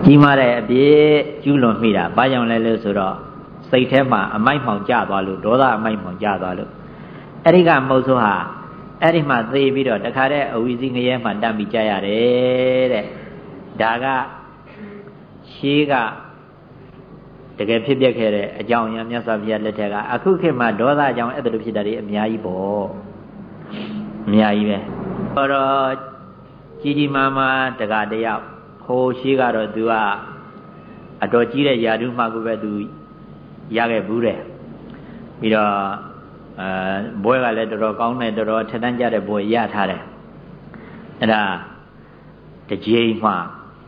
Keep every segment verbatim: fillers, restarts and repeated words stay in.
ကြီးမားတဲ့အပြစ်ကျူးလွန်မိတာဘာကြောင့်လဲလို့ဆိုတော့စိတ်ထဲမှာအမိုက်မှောင်ကျသွားလို့ဒေါသအမိုက်မှောင်ကျသွားလို့အဲ့ဒီကမဟုတ်ဆိုဟာအဲ့ဒီမှာသေပြီးတော့တခါတည်းအဝီစီငရဲမှတတ်ပြီးကြရတယ်တဲ့ဒါကရှေးကတကယ်ဖြစ်ပျက်ခဲ့တဲ့အကြောင်းအရာမြတ်စွာဘုရားလက်ထက်ကအခုခေတ်မှာဒေါသကြောင့်အဲ့လိုဖြစ်တာတွေအများကြီးပေါ့အများကြီးပဲဟောတော့ကြီးကြီးမားမားတကားတယောက်ဟိုရှိကတော့သူကအတော်ကြီးတဲ့ယာတုမှကိုပဲသူရခဲ့ဘူးတဲ့ပြီးတော့အဲဘွဲကလည်းတော်တော်ကောင်းတဲ့တော်တော်ထက်တန်းကြတဲ့ဘွဲရထားတယ်အဲ့ဒါတစ်ကြိမ်မှ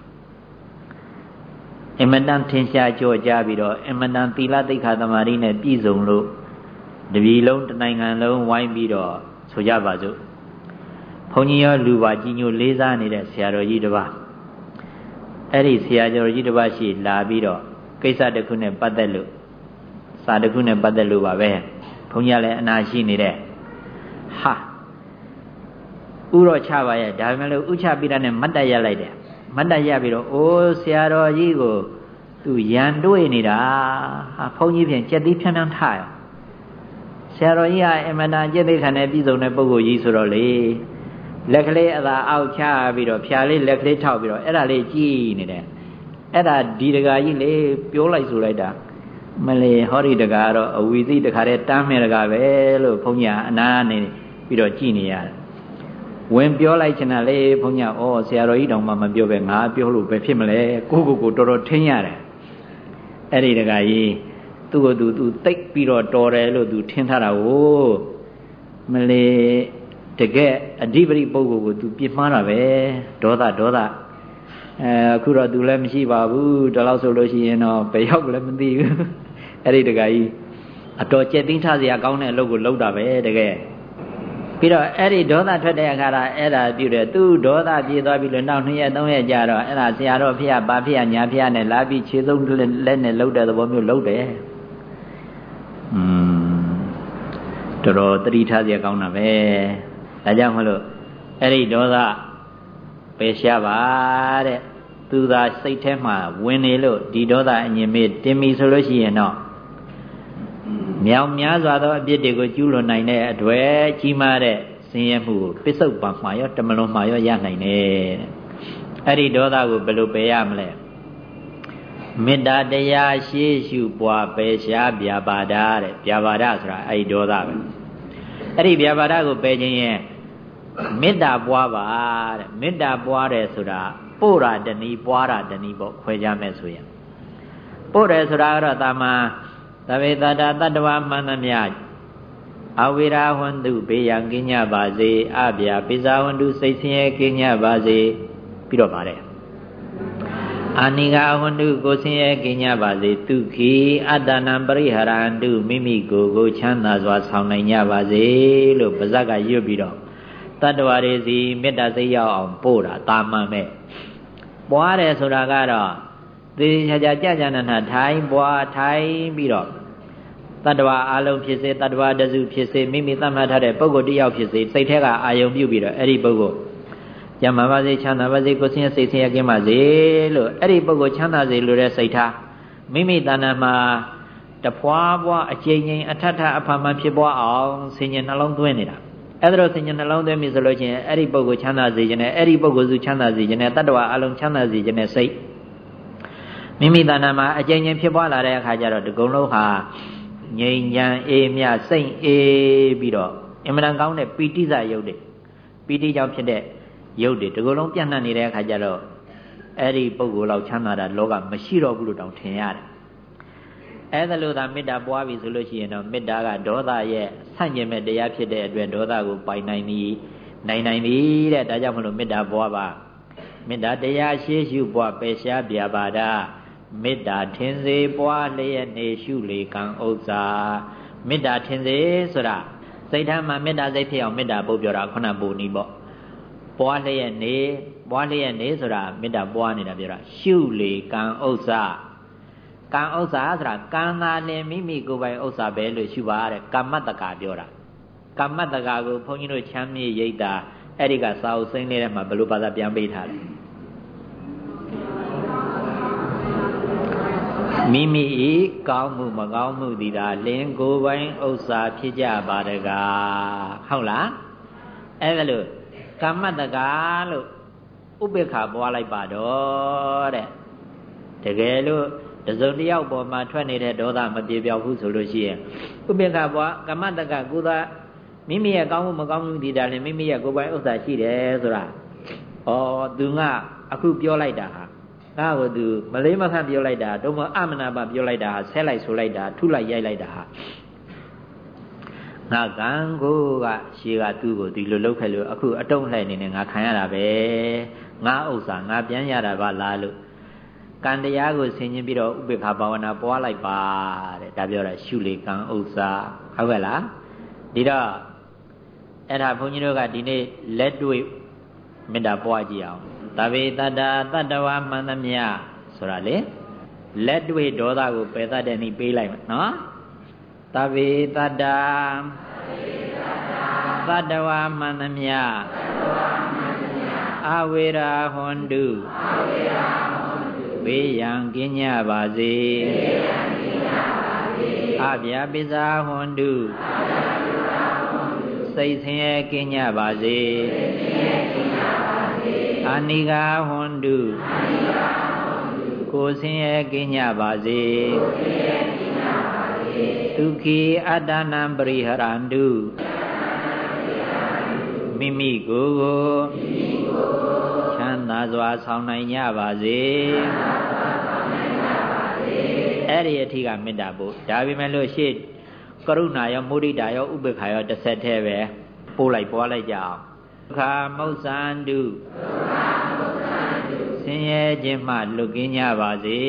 အမတန်ထင်ရှားကြောကြပြီးတော့အမတန်သီလသိက္ခာသမာဓိနဲ့ပြည့်စုံလို့တပြည်လုံးတစ်နိုင်ငံလုံးဝိုင်းပြီးတော့ဆိုကြပါစို့ဘုန်းကြီးရောလူပါကြီးညိုလေးစားနေတဲ့ဆရာတော်ကြီးတစ်ပါးအဲ့ဒီဆရာတော်ကြီးတစ်ပါးရှိလာပြီးတော့ကိစ္စတစ်ခုနဲ့ပတ်သက်လို့စာတစ်ခုနဲ့ပတ်သက်လို့ပါပဲဘုန်းကြီးကလည်းအနာရှိနေတဲ့ဟာဥရောချပါရဲ့ဒါပေမဲ့လို့ဥချပြီးတာနဲ့မတ်တရလိုက်တယ်မတ်တရပြီးတော့အိုးဆရာတော်ကြီးကိုသူရန်တွေးနေတာဟာဘုန်းကြီးဖြင့်ကြက်သီးဖြန်းဖြန်းထရဆရာတော်ကြီးကအမတန်ကြက်သီးခံတဲ့ပြည်စုံတဲ့ပုဂ္ဂိုလ်ကြီးဆိုတော့လေလက်ကလေးအသာအောက်ချပြီးတော့ဖြာလေးလက်ကလေးထောက်ပြီးတော့အဲ့ဒါလေးကြည့်နေတယ်အဲ့ဒါဒီတကာကြီးလေပြောလိုက်ဆိုလိုက်တာမလေးဟောဒီတကာကတော့အဝီသိတခါတည်းတမ်းမဲ့တကာပဲလို့ဘုန်းကြီးကအနာနေပြီးတော့ကြည့်နေရတယ်ဝင်ပြောလိုက်ချင်တာလေဘုန်းကြီးဩဆရာတော်ကြီးတောင်မှမပြောပဲငါပြောလို့ပဲဖြစ်မလဲကိုကိုကိုတော်တော်ထင်းရတယ်အဲ့ဒီတကာကြီးသူ့ကိုသူသူတိတ်ပြီးတော့တော်တယ်လို့သူထင်းထားတာကိုမလေးတကယ်အဓိပတိပုဂ္ဂိုလ်ကိုသူပြစ်မှားတာပဲဒေါသဒေါသအဲအခုတော့သူလည်းမရှိပါဘူးဒါလို့ဆိုလို့ရှိရင်တော့ဘယ်ရောက်လည်းမသိဘူးအဲ့ဒီတကကြီးအတော်ကြက်သိမ်းထားစရာကောင်းတဲ့အလုပ်ကိုလုပ်တာပဲတကယ်ပြီးတော့အဲ့ဒီဒေါသထွက်တဲ့အခါကအဲ့ဒါပြုတယ်သူဒေါသပြေသွားပြီလို့နောက်နှစ်ရက်သုံးရက်ကြာတော့အဲ့ဒါဆရာတော်ဖေဘာဖေညာဖေနဲ့လာပြီးခြေသုံးလက်နဲ့လှုပ်တဲ့သဘောမျိုးလှုပ်တယ်อืมတော်တော်တတိထားစရာကောင်းတာပဲဒါကြောင့်မလို့အဲ့ဒီဒေါသပယ်ရှားပါတဲ့သူသာစိတ်ထဲမှာဝင်နေလို့ဒီဒေါသအငြင်းမေးတင်ပြီဆိုလို့ရှိရင်တော့မြောင်များစွာသောအပြစ်တွေကိုကျူးလွန်နိုင်တဲ့အတွေ့ကြီးမားတဲ့ဆင်းရဲမှုကိုပစ္စုပန်မှာရောတမလွန်မှာရောရနိုင်တယ်အဲ့ဒီဒေါသကိုဘယ်လိုပယ်ရမလဲမေတ္တာတရားရှေးရှုပွားပယ်ရှားဗျာပါဒတဲ့ဗျာပါဒဆိုတာအဲ့ဒီဒေါသပဲအဲ့ဒီဗျာပါဒကိုပယ်ခြင်းရဲ့မေတ္တာပွားပါတဲ့မေတ္တာပွားတယ်ဆိုတာပို့တာတဏီပွားတာတဏီပေါ့ခွဲကြမယ်ဆိုရင်ပို့တယ်ဆိုတာကတော့တာမန်သဗ္ဗေတ္တာတတ္တဝမှန်သမျှအဝိရာဝန္တုဘေးရန်ကင်းကြပါစေအဗျာပိဇာဝန္တုစိတ်ဆင်းရဲကင်းကြပါစေပြီးတော့ပါတယ်အာနိဃဝန္တုကိုဆင်းရဲကင်းကြပါစေဒုက္ခိအတ္တနံပရိဟရန္တုမိမိကိုယ်ကိုချမ်းသာစွာဆောင်နိုင်ကြပါစေလို့ပါဇက်ကရွတ်ပြီးတော့တတ္တဝါတွေစီမေတ္တာစိတ်ရောက်အောင်ပို့တာတာမန်မဲ့ပွားတယ်ဆိုတာကတော့သေချာချာကြကြနာနာထိုင်ပွားထိုင်ပြီးတော့တတ္တဝါအလုံးဖြစ်စေတတ္တဝါတစုဖြစ်စေမိမိသတ်မှတ်ထားတဲ့ပုဂ္ဂိုလ်တစ်ယောက်ဖြစ်စေစိတ်ထဲကအာယုံပြုပြီးတော့အဲ့ဒီပုဂ္ဂိုလ်ကျမ်းမာပါစေချမ်းသာပါစေကိုယ်ဆင်းရဲစိတ်ဆင်းရဲကင်းပါစေလို့အဲ့ဒီပုဂ္ဂိုလ်ချမ်းသာစေလို့တဲ့စိတ်ထားမိမိတဏ္ဍာမှာတဖွာဖွာအကျဉ်းချင်းအထထအဖန်ဖန်ဖြစ်ပွားအောင်ဆင်ញံနှလုံးသွင်းနေတာအဲ့ဒါတော့ဆင်ញံနှလုံးသွင်းပြီဆိုလို့ချင်းအဲ့ဒီပုဂ္ဂိုလ်ချမ်းသာစေခြင်းနဲ့အဲ့ဒီပုဂ္ဂိုလ်စုချမ်းသာစေခြင်းနဲ့တတ္တဝါအလုံးချမ်းသာစေခြင်းနဲ့စိတ်မိမိတဏ္ဍာမှာအကျဉ်းချင်းဖြစ်ပွားလာတဲ့အခါကျတော့ဒီကုံလုံးဟာငြိမ်ချမ်းအေးမြစိတ်အေးပြီးတော့အမှန်တန်ကောင်းတဲ့ပီတိစရုပ်တွေပီတိကြောင့်ဖြစ်တဲ့ရုပ်တွေဒီကုံလုံးပြန့်နှံ့နေတဲ့အခါကျတော့အဲ့ဒီပုဂ္ဂိုလ်လောက်ချမ်းသာတာလောကမရှိတော့ဘူးလို့တောင်ထင်ရတယ်အဲ့ဒါလို့သာမေတ္တာပွားပြီဆိုလို့ရှိရင်တော့မေတ္တာကဒေါသရဲ့ဆန့်ကျင်မဲ့တရားဖြစ်တဲ့အတွက်ဒေါသကိုပိုင်နိုင်ပြီးနိုင်နိုင်ပြီတဲ့ဒါကြောင့်မလို့မေတ္တာပွားပါမေတ္တာတရားရှေးရှုပွားပယ်ရှားဗျာပါဒမေတ္တာထင်စေပွားလျက်နေရှုလေကံဥစ္စာမေတ္တာထင်စေဆိုတာစိတ်ထားမှာမေတ္တာစိတ်ဖြစ်အောင်မေတ္တာပို့ပြောတာခုနပုံနီးပေါ့ပွားလျက်နေပွားလျက်နေဆိုတာမေတ္တာပွားနေတာပြောတာရှုလေကံဥစ္စာကံဥစ္စာဆိုတာကံသာလည်းမိမိကိုယ်ပိုင်ဥစ္စာပဲလို့ရှုပါတဲ့ကမ္မတက္ကပြောတာကမ္မတက္ကကိုဘုန်းကြီးတို့ချမ်းမြေ့ရိပ်တာအဲ့ဒီကစာအုပ်စိမ့်လေးထဲမှာဘယ်လိုဘာသာပြန်ပေးထားလဲမိမိဤကောင်းမှုမကောင်းမှုသည်သာလင်ကိုယ်ပိုင်ဥစ္စာဖြစ်ကြပါတကားဟုတ်လားအဲ့ဒါလို့ကမ္မတကာလို့ဥပေက္ခပွားလိုက်ပါတော့တဲ့တကယ်လို့တစုံတစ်ယောက်ပေါ်မှာထွက်နေတဲ့ဒေါသမပြေပြောက်ဘူးဆိုလို့ရှိရင်ဥပေက္ခပွားကမ္မတကကုသမိမိရဲ့ကောင်းမှုမကောင်းမှုဒီတာလည်းမိမိရဲ့ကိုယ်ပိုင်ဥစ္စာရှိတယ်ဆိုတာဩသူကအခုပြောလိုက်တာဟာငါ့ကိုသူမလေးမခန့်ပြောလိုက်တာတော့မအမနာပါပြောလိုက်တာဟာဆဲလိုက်ဆိုလိုက်တာထုလိုက်ရိုက်လိုက်တာဟာငါကံကိုကရှေးကသူ့ကိုဒီလိုလုပ်ခဲ့လို့အခုအတုံးလှည့်နေနေငါခံရတာပဲငါဥစ္စာငါပြန်ရတာပါလားလို့ကံတရားကိုဆင်ခြင်ပြီးတော့ဥပေက္ခဘာဝနာပွားလိုက်ပါတဲ့ဒါပြောတာရှုလေကံဥစ္စာဟုတ်ကဲ့လားဒီတော့အဲ့ဒါဘုန်းကြီးတို့ကဒီနေ့လက်တွေ့မေတ္တာပွားကြည့်အောင်သဗ္ဗေတတ္တာတတ္တဝါမှန်သမျှဆိုတာလေလက်တွေ့ဒေါသကိုပယ်တတ်တဲ့နည်းပေးလိုက်မယ်နော်သဗ္ဗေတတ္တာတတ္တဝါမှန်သမျှအဝေရာဟွန်တုဘေးရန်ကင်းကြပါစေအဗျာပိစာဟွန်တုစိတ်ဆင်းရဲကင်းကြပါစေအာနိကာဟွန်တုကိုယ်ဆင်းရဲကင်းကြပါစေဒုက္ခိအတ္တနံပရိဟရန္တုမိမိကိုယ်ကိုချမ်းသာစွာဆောင်နိုင်ကြပါစေအဲ့ဒီအထိကမေတ္တာပို့ဒါပေမဲ့လို့ရှေ့ကရုဏာရောမုဒိတာရောဥပေက္ခရောတစ်ဆက်တည်းပဲပို့လိုက်ပွားလိုက်ကြအောင်ဒုက္ခမုစ္ဆန္တုဆင်းရဲခြင်းမှလွတ်ကင်းကြပါစေ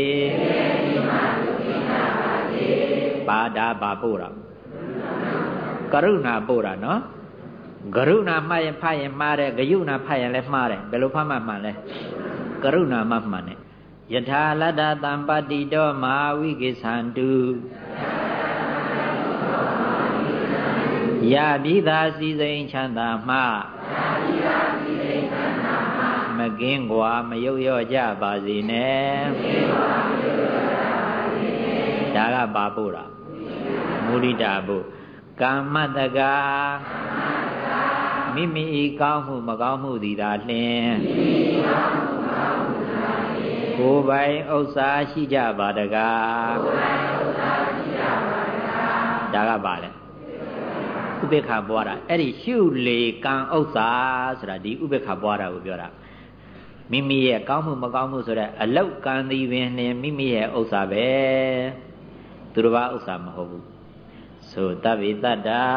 ပါဒာပါပို့တာကရုဏာပို့တာနော်ကရုဏာမှရင်ဖတ်ရင်မှားတယ်ဂယုဏဖတ်ရင်လည်းမှားတယ်ဘယ်လိုဖတ်မှမှန်လဲကရုဏာမှမှန်တယ်ယထာလတ္တတံပတိတောမဟာဝိကိသန္တုယပိသာစီစိန်ချမ်းသာမှမကင်းကွာမယုတ်ရော့ကြပါစေနဲ့ဒါကပါပို့တာမုဒိတာပို့ကမ္မတကာမိမိဤကောင်းမှုမကောင်းမှုသည်သာလျှင်ကိုယ်ပိုင်ဥစ္စာရှိကြပါတကားဒါကပါလေဥပေက္ခပွားတာအဲ့ဒီရှုလေကံဥစ္စာဆိုတာဒီဥပေက္ခပွားတာကိုပြောတာမိမိရဲ့ကောင်းမှုမကောင်းမှုဆိုတဲ့အလောက်ကံသည်ပင်နဲ့မိမိရဲ့ဥစ္စာပဲသူတစ်ပါးဥစ္စာမဟုတ်ဘူးဆိုတဗ္ဗေတတ္တာ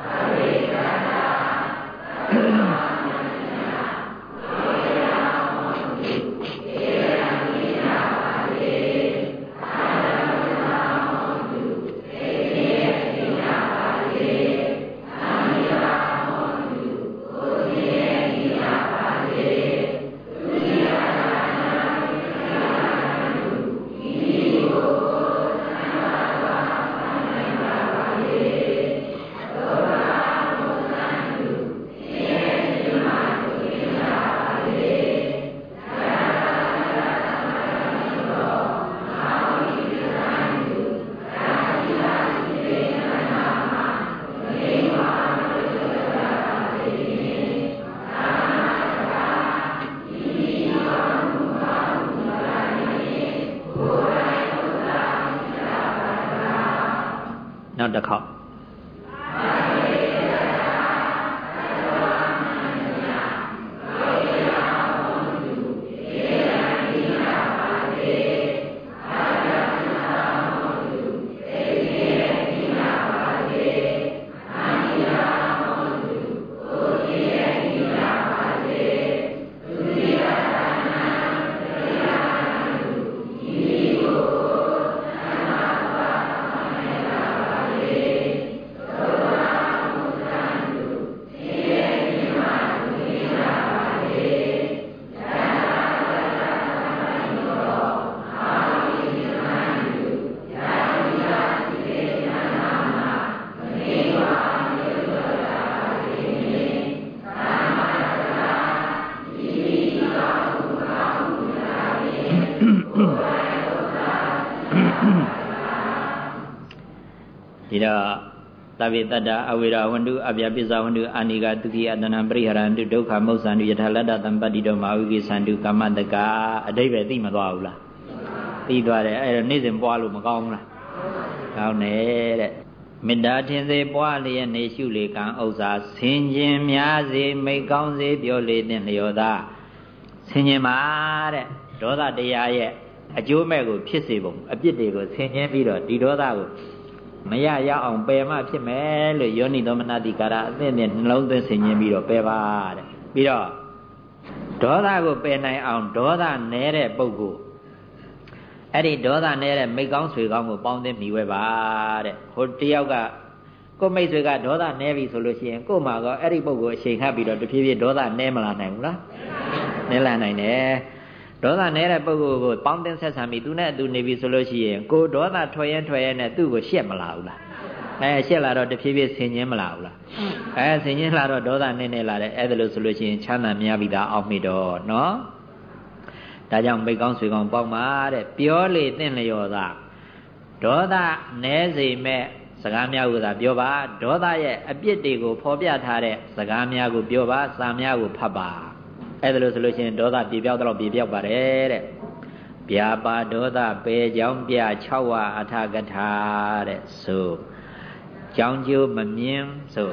နောက်တစ်ခေါက်ဒီတော့သဗ္ဗေတ္တအဝိရဝန္တုအပြပစ္ဆဝန္တုအာနိကတုခိအတ္တနာပရိဟရန္တုဒုက္ခမုစ္ဆန္တုယထာလတ္တသံပတ္တိတောမာဝိကိသန္တုကာမတကအဓိပ္ပာယ်သိမသွားဘူးလားသိသွားတယ်အဲ့တော့နေ့စဉ်ပွားလို့မကောင်းဘူးလားကောင်းတယ်တဲ့မေတ္တာထင်စေပွားလျက်နေရှုလေကံဥစ္စာဆင်ခြင်များစေမိတ်ကောင်းစေပြောလေတဲ့လျော်သာဆင်ခြင်ပါတဲ့ဒေါသတရားရဲ့အကျိုးမဲ့ကိုဖြစ်စေပုံအပြစ်တွေကိုဆင်ခြင်ပြီးတော့ဒီဒေါသကိုမရရအောင်ပယ်မှဖြစ်မယ်လို့ယောနိသောမနတိကာရအသင့်နဲ့နှလုံးသွင်းဆင်ခြင်ပြီးတော့ပယ်ပါတဲ့ပြီးတော့ဒေါသကိုပယ်နိုင်အောင်ဒေါသနည်းတဲ့ပုဂ္ဂိုလ်အဲ့ဒီဒေါသနည်းတဲ့မိတ်ကောင်းဆွေကောင်းကိုပေါင်းသိမိဝဲပါတဲ့ဟိုတယောက်ကကိုမိတ်ဆွေကဒေါသနည်းပြီဆိုလို့ရှိရင်ကို့မှာကအဲ့ဒီပုဂ္ဂိုလ်အချိန်ခတ်ပြီးတော့တဖြည်းဖြည်းဒေါသနည်းမလာနိုင်ဘူးလားနည်းလာနိုင်တယ်ဒေါသနည်းတဲ့ပုဂ္ဂိုလ်ကိုပေါင်းတင်ဆက်ဆံပြီးသူနဲ့အတူနေပြီဆိုလို့ရှိရင်ကိုဒေါသထွက်ရင်ထွက်ရင်နဲ့သူ့ကိုရှက်မလာဘူးလားအဲရှက်လာတော့တဖြည်းဖြည်းဆင်ញင်းမလာဘူးလားအဲဆင်ញင်းလာတော့ဒေါသနည်းနည်းလာတယ်အဲ့ဒါလို့ဆိုလို့ရှိရင်ချမ်းသာများပြီသားအောက်မိတော့နော်ဒါကြောင့်မိတ်ကောင်းဆွေကောင်းပေါင်းပါတဲ့ပြောလေသင့်လျော်သာဒေါသနည်းစေမဲ့စကားများကိုသာပြောပါဒေါသရဲ့အပြစ်တွေကိုဖော်ပြထားတဲ့စကားများကိုပြောပါစာများကိုဖတ်ပါအဲ့ဒါလို့ဆိုလို့ရှိရင်ဒေါသပြေပြောက်တော့ပြေပြောက်ပါတယ်တဲ့ဗျာပါဒေါသပေကြောင်းပြ၆ဝါအထကထာတဲ့ဆိုကြောင်းကျိုးမမြင်ဆို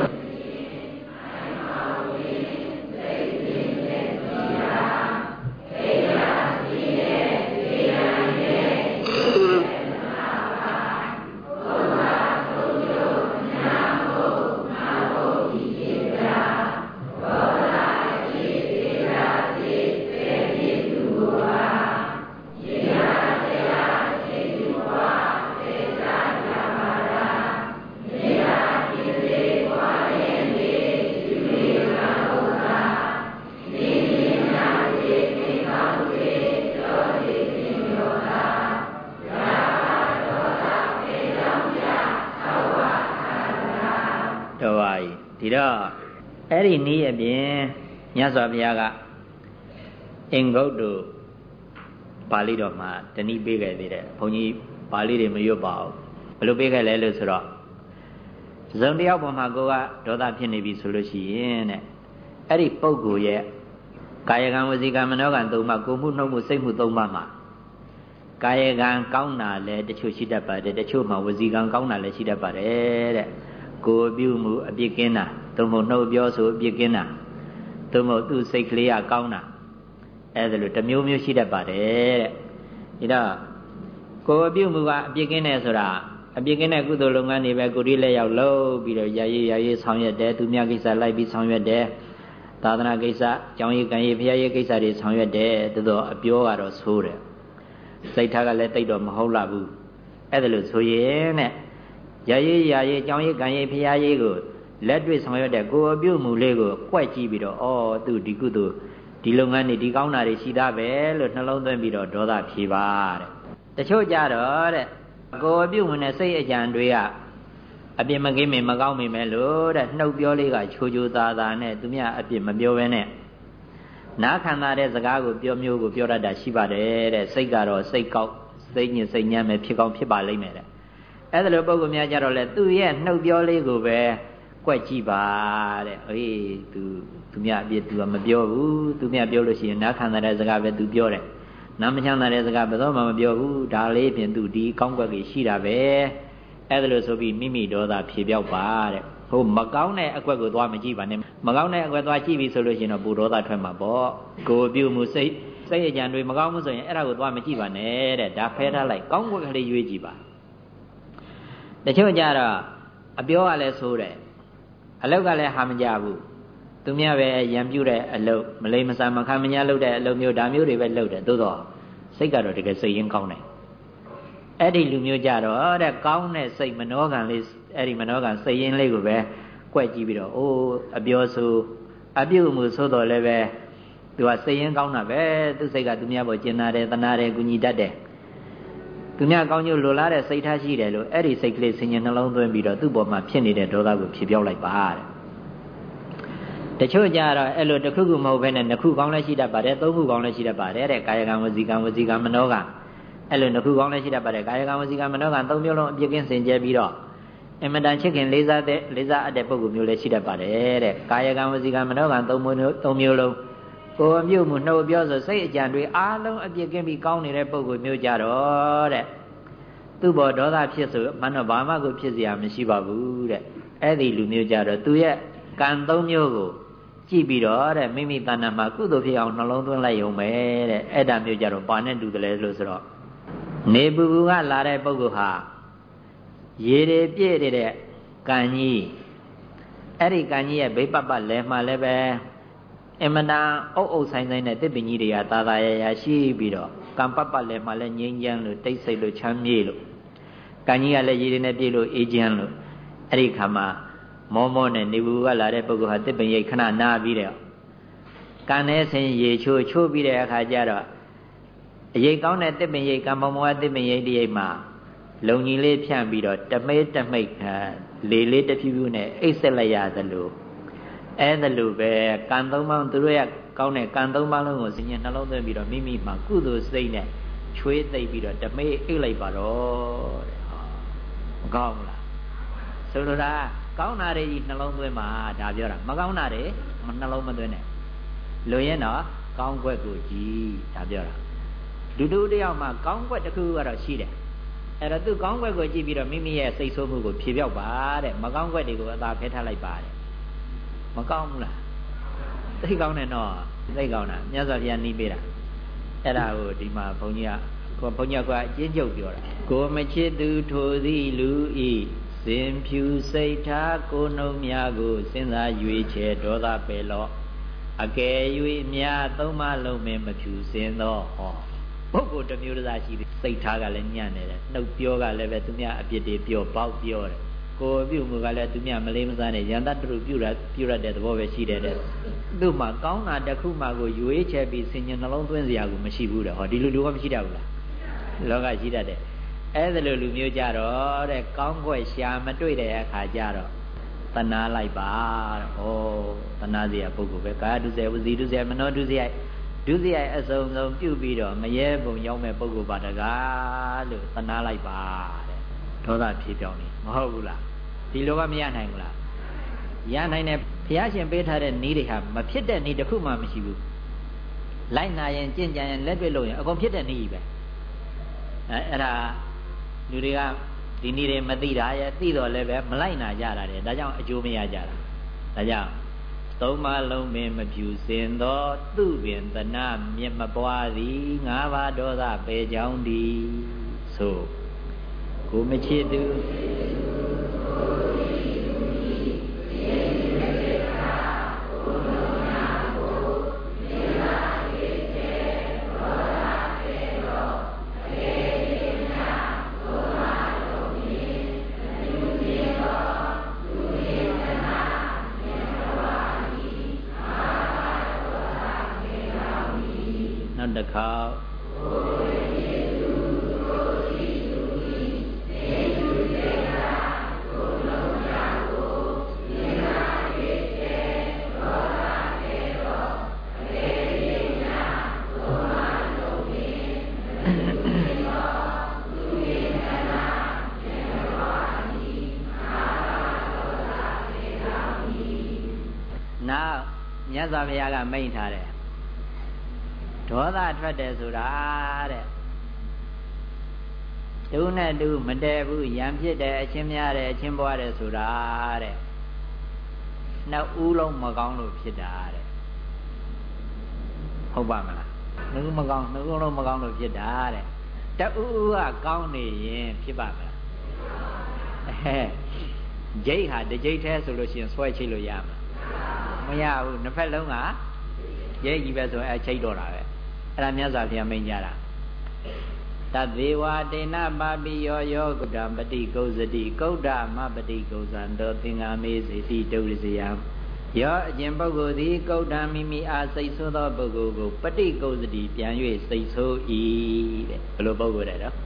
ဒီတော့အဲ့ဒီနည်းအပြင်မြတ်စွာဘုရားကအင်္ဂုတ္တပါဠိတော်မှာတနည်းပေးခဲ့သေးတယ်ဘုန်းကြီးပါဠိတွေမရွတ်ပါဘူးဘယ်လိုပေးခဲ့လဲလို့ဆိုတော့ဇုံတယောက်ပေါ်မှာကိုကဒေါသဖြစ်နေပြီဆိုလို့ရှိရင်တဲ့အဲ့ဒီပုဂ္ဂိုလ်ရဲ့ကာယကံဝစီကံမနောကံသုံးပါးကိုမှုနှုတ်မှုစိတ်မှုသုံးပါးမှာကာယကံကောင်းတာလည်းတချို့ရှိတတ်ပါတယ်တချို့မှာဝစီကံကောင်းတာလည်းရှိတတ်ပါတယ်တဲ့ကိုယ်ပြုမှုအပြစ်ကင်းတာသို့မဟုတ်နှုတ်ပြောဆိုအပြစ်ကင်းတာသို့မဟုတ်သူ့စိတ်ကလေးကကောင်းတာအဲ့ဒါလိုတစ်မျိုးမျိုးရှိတတ်ပါတယ်တဲ့ဒါကိုယ်ပြုမှုကအပြစ်ကင်းတယ်ဆိုတာအပြစ်ကင်းတဲ့ကုသိုလ်လုပ်ငန်းတွေပဲကိုယ်ဒီလက်ရောက်လုပ်ပြီးတော့ရာရေးရာရေးဆောင်ရွက်တယ်သူများကိစ္စလိုက်ပြီးဆောင်ရွက်တယ်သာသနာကိစ္စကျောင်းရေးကံရေးဖျားရေးကိစ္စတွေဆောင်ရွက်တယ်သို့တော့အပြောကတော့ဆိုးတယ်စိတ်ထားကလည်းတိတ်တော့မဟုတ်လာဘူးအဲ့ဒါလိုဆိုရင်တဲ့ရာရေးရာရေးကျောင်းရေးကံရေးဖျားရေးကိုလက်တွေ့ဆောင်ရွက်တဲ့ကိုယ်အပြုမှုလေးကိုကွက်ကြည့်ပြီးတော့အော်သူဒီကုသိုလ်ဒီလုပ်ငန်းတွေဒီကောင်းတာတွေရှိတာပဲလို့နှလုံးသွင်းပြီးတော့ဒေါသဖြေပါတဲ့တချို့ကြတော့တဲ့ကိုယ်အပြုမှုနဲ့စိတ်အကြံတွေကအပြစ်မကင်းမမကောင်းမိမယ်လို့တဲ့နှုတ်ပြောလေးကချိုချိုသားသားနဲ့သူများအပြစ်မပြောဘဲနဲ့နားခံတာတဲ့စကားကိုပြောမျိုးကိုပြောတတ်တာရှိပါတယ်တဲ့စိတ်ကတော့စိတ်ကောက်စိတ်ညစ်စိတ်ညမ်းပဲဖြစ်ကောင်းဖြစ်ပါလိမ့်မယ်တဲ့အဲ့ဒါလိုပုံကများကြတော့လေသူ့ရဲ့နှုတ်ပြောလေးကိုပဲကွက်ကြည့်ပါတဲ့အေးသူသူများအပြစ်သူကမပြောဘူးသူများပြောလို့ရှိရင်နားခံတဲ့စကားပဲသူပြောတယ်နားမချမ်းသာတဲ့စကားဘယ်တော့မှမပြောဘူးဒါလေးဖြင့်သူဒီကောင်းကွက်ကြီးရှိတာပဲအဲ့ဒါလို့ဆိုပြီးမိမိဒေါသဖြေပြောက်ပါတဲ့ဟိုမကောင်းတဲ့အကွက်ကိုသွားမကြည့်ပါနဲ့မကောင်းတဲ့အကွက်သွားကြည့်ပြီဆိုလို့ရှိရင်တော့ပူဒေါသထွက်မှာပေါ့ကိုယ်ပြုမှုစိတ်စိတ်အကြံတွေမကောင်းဘူးဆိုရင်အဲ့ဒါကိုသွားမကြည့်ပါနဲ့တဲ့ဒါဖဲထားလိုက်ကောင်းကွက်ကလေးရွေးကြည့်ပါတချို့ကြတော့အပြောကလည်းဆိုးတယ်အလောက်ကလည်းဟာမကြဘူးသူများပဲရံပြူတဲ့အလုပ်မလိမ္မစာမခံမညာလုပ်တဲ့အလုပ်မျိုးဒါမျိုးတွေပဲလုပ်တယ်သို့တော့စိတ်ကတော့တကယ်စိတ်ရင်းကောင်းတယ်အဲ့ဒီလူမျိုးကြတော့တဲ့ကောင်းတဲ့စိတ်မနောကံလေးအဲ့ဒီမနောကံစိတ်ရင်းလေးကိုပဲကွက်ကြည့်ပြီးတော့အိုးအပြောဆိုအပြုမှုဆိုတော့လည်းပဲသူကစိတ်ရင်းကောင်းတာပဲသူစိတ်ကသူများပေါ်ကျင်နာတယ်တနာတယ်ကူညီတတ်တယ်သူများကောင်းကျိုးလိုလားတဲ့စိတ်ထားရှိတယ်လို့အဲ့ဒီစိတ်ကလေးဆင်ញံနှလုံးသွင်းပြီးတော့သူ့ပေါ်မှာဖြစ်နေတဲ့ဒေါသကိုဖြေပြောက်လိုက်ပါတဲ့တချို့ကြတော့အဲ့လိုတစ်ခုခုမဟုတ်ဘဲနဲ့နှစ်ခုကောင်းလည်းရှိတတ်ပါတယ်သုံးခုကောင်းလည်းရှိတတ်ပါတယ်တဲ့ကာယကံဝစီကံဝစီကံမနောကံအဲ့လိုနှစ်ခုကောင်းလည်းရှိတတ်ပါတယ်ကာယကံဝစီကံမနောကံသုံးမျိုးလုံးအပြည့်ကင်းစင်ကြဲပြီးတော့အမတန်ချစ်ခင်လေးစားတဲ့လေးစားအပ်တဲ့ပုဂ္ဂိုလ်မျိုးလည်းရှိတတ်ပါတယ်တဲ့ကာယကံဝစီကံမနောကံသုံးမျိုးသုံးမျိုးလုံးကိုယ်အပြုတ်မှုနှုတ်ပြောဆိုစိတ်အကြံတွေအားလုံးအပြစ်ကင်းပြီးကောင်းနေတဲ့ပုဂ္ဂိုလ်မျိုးကြတော့တဲ့သူ့ဘောဒေါသဖြစ်ဆိုမှန်တော့ဘာမှကိုဖြစ်เสียမရှိပါဘူးတဲ့အဲ့ဒီလူမျိုးကြတော့သူရဲ့ကံသုံးမျိုးကိုကြည့်ပြီးတော့တဲ့မိမိတဏ္ဍာမှာကုသိုလ်ဖြစ်အောင်နှလုံးသွင်းလိုက်ရုံပဲတဲ့အဲ့ဒါမျိုးကြတော့ဘာနဲ့တူတယ်လဲလို့ဆိုတော့နေပူပူကလာတဲ့ပုဂ္ဂိုလ်ဟာရေတွေပြည့်တဲ့ကံကြီးအဲ့ဒီကံကြီးရဲ့ဘိပ္ပပလဲမှာလည်းပဲအမနာအုပ်အုပ်ဆိုင်ဆိုင်နဲ့တစ်ပင်ကြီးတွေကသာသာရရရှိပြီးတော့ကံပပလည်းမှလည်းငြိမ်းချမ်းလို့တိတ်ဆိတ်လို့ချမ်းမြေ့လို့ကံကြီးကလည်းရည်ရည်နဲ့ပြည့်လို့အေးချမ်းလို့အဲ့ဒီခါမှာမောမောနဲ့နေဘူးကလာတဲ့ပုဂ္ဂိုလ်ဟာတစ်ပင်ရိတ်ခဏနားပြီးတော့ကံနဲ့ဆင်းရေချိုးချိုးပြီးတဲ့အခါကျတော့အရိတ်ကောင်းတဲ့တစ်ပင်ရိတ်ကံမောမောကတစ်ပင်ရိတ်တရိတ်မှာလုံကြီးလေးဖြန့်ပြီးတော့တမဲတမိတ်လေလေးတဖြူဖြူနဲ့အိတ်ဆက်လိုက်ရသလိုအဲ့ဒါလိုပဲကံသုံးပါးသူတို့ရကောင်းတဲ့ကံသုံးပါးလုံးကိုစဉ်းကျင်နှလုံးသွင်းပြီးတော့မိမိမှာကုသိုလ်စိတ်နဲ့ချွေးသိပ်ပြီးတော့တမေးအိတ်လိုက်ပါတော့တဲ့ဟောမကောင်းဘူးလားဆိုလိုတာကောင်းတာတွေကြီးနှလုံးသွင်းမှာဒါပြောတာမကောင်းတာတွေနှလုံးမသွင်းနဲ့လိုရင်တော့ကောင်းကွက်ကိုကြည်ဒါပြောတာလူတူတယောက်မှာကောင်းကွက်တစ်ခုကတော့ရှိတယ်အဲ့တော့သူကောင်းကွက်ကိုကြည့်ပြီးတော့မိမိရဲ့စိတ်ဆိုးမှုကိုဖြေပြောက်ပါတဲ့မကောင်းကွက်တွေကိုအသာဖဲထားလိုက်ပါတဲ့မကောင်းဘူးလားသိကောင်းတယ်နော်သိကောင်းတာမြတ်စွာဘုရားနှီးပေးတာအဲ့ဒါကိုဒီမှာဘုန်းကြီးကဘုန်းကြီးကအကျဉ်းချုပ်ပြောတာကိုမချစ်သူထိုသည်လူဤစင်ဖြူစိတ်ထားကိုနှုံများကိုစဉ်းစားရွေးချယ်ဒေါသပယ်လော့အကယ်၍မြာသုံးမလုံးမင်းမဖြူစင်သောဟောပုဂ္ဂိုလ်တစ်မျိုးတစ်စားရှိတယ်စိတ်ထားကလည်းညံ့နေတယ်နှုတ်ပြောကလည်းပဲသူများအပြစ်တွေပြောပေါက်ပြောတယ်ကိုယ်ပြုမှုကလည်းသူများမလေးမစားနဲ့ရန်တတ္တရုပြုရပြုရတဲ့သဘောပဲရှိတယ်တဲ့သူ့မှာကောင်းတာတစ်ခုမှကိုရွေးချယ်ပြီးဆင်ញံနှလုံးသွင်းစရာကိုမရှိဘူးတဲ့ဟောဒီလူလူကမရှိတတ်ဘူးလားလောကရှိတတ်တယ်အဲ့ဒါလိုလူမျိုးကြတော့တဲ့ကောင်းခွက်ရှာမတွေ့တဲ့အခါကျတော့တနာလိုက်ပါတဲ့ဟောတနာစရာပုဂ္ဂိုလ်ပဲကာယဒုစရိုက်ဝစီဒုစရိုက်မနောဒုစရိုက်ဒုစရိုက်အစုံဆုံးပြုပြီးတော့မရဲပုံရောက်မဲ့ပုဂ္ဂိုလ်ပါတကားလို့တနာလိုက်ပါတဲ့ဒေါသဖြေပြောင်းနေမဟုတ်ဘူးလားဒီလိုကမရနိုင်ဘူးလားရနိုင်တယ်ဘုရားရှင်ပေးထားတဲ့နည်းတွေဟာမဖြစ်တဲ့နည်းတစ်ခုမှမရှိဘူးလိုက်နာရင်ကြင်ကြံရင်လက်တွေ့လို့ရင်အကုန်ဖြစ်တဲ့နည်းကြီးပဲအဲအဲ့ဒါလူတွေကဒီနည်းတွေမသိတာရဲ့သိတော့လည်းပဲမလိုက်နာကြတာတဲ့ဒါကြောင့်အကျိုးမရကြတာဒါကြောင့်သုံးပါးလုံးပင်မဖြူစင်သောသူပင်သနာမြတ်မပွားသည်ငါးပါးဒေါသပယ်ကြောင်းသည်ဆိုကိုမချစ်သူတစ်ခါနောက်မြတ်စွာဘုရားကမိန့်ထားတယ်ဒေါသထွက်တယ်ဆိုတာတဲ့တူနဲ့တူမတည့်ဘူးရံဖြစ်တယ်အချင်းများတယ်အချင်းပွားတယ်ဆိုတာတဲ့နှစ်ဦးလုံးမကောင်းလို့ဖြစ်တာတဲ့ဟုတ်ပါမလားနှစ်ဦးမကောင်းနှစ်ဦးလုံးမကောင်းလို့ဖြစ်တာတဲ့တဦးဦးကကောင်းနေရင်ဖြစ်ပါမလားအဲဂျိတ်ဟာတစ်ဂျိတ်แท้ဆိုလို့ရှိရင်ဆွဲချိတ်လို့ရမှာမရဘူးနှစ်ဖက်လုံးကရဲကြီးပဲဆိုအဲချိတ်တော့တာပဲအဲ့ဒါမြတ်စွာဘုရားမိန့်ကြတာတသေဝတေနပါပိယောယောကုတ္တပတိကုဇတိကုဋ္ဌမပတိကုဇံတောသင်္ဃမေစေတိဒုရဇယံယောအကျင့်ပုဂ္ဂိုလ်သည်ကုဋ္ဌမိမိအားစိတ်ဆိုးသောပုဂ္ဂိုလ်ကိုပတိကုဇတိပြန်၍စိတ်ဆိုး၏တဲ့ဘယ်လိုပုဂ္ဂိုလ်တဲ့တော့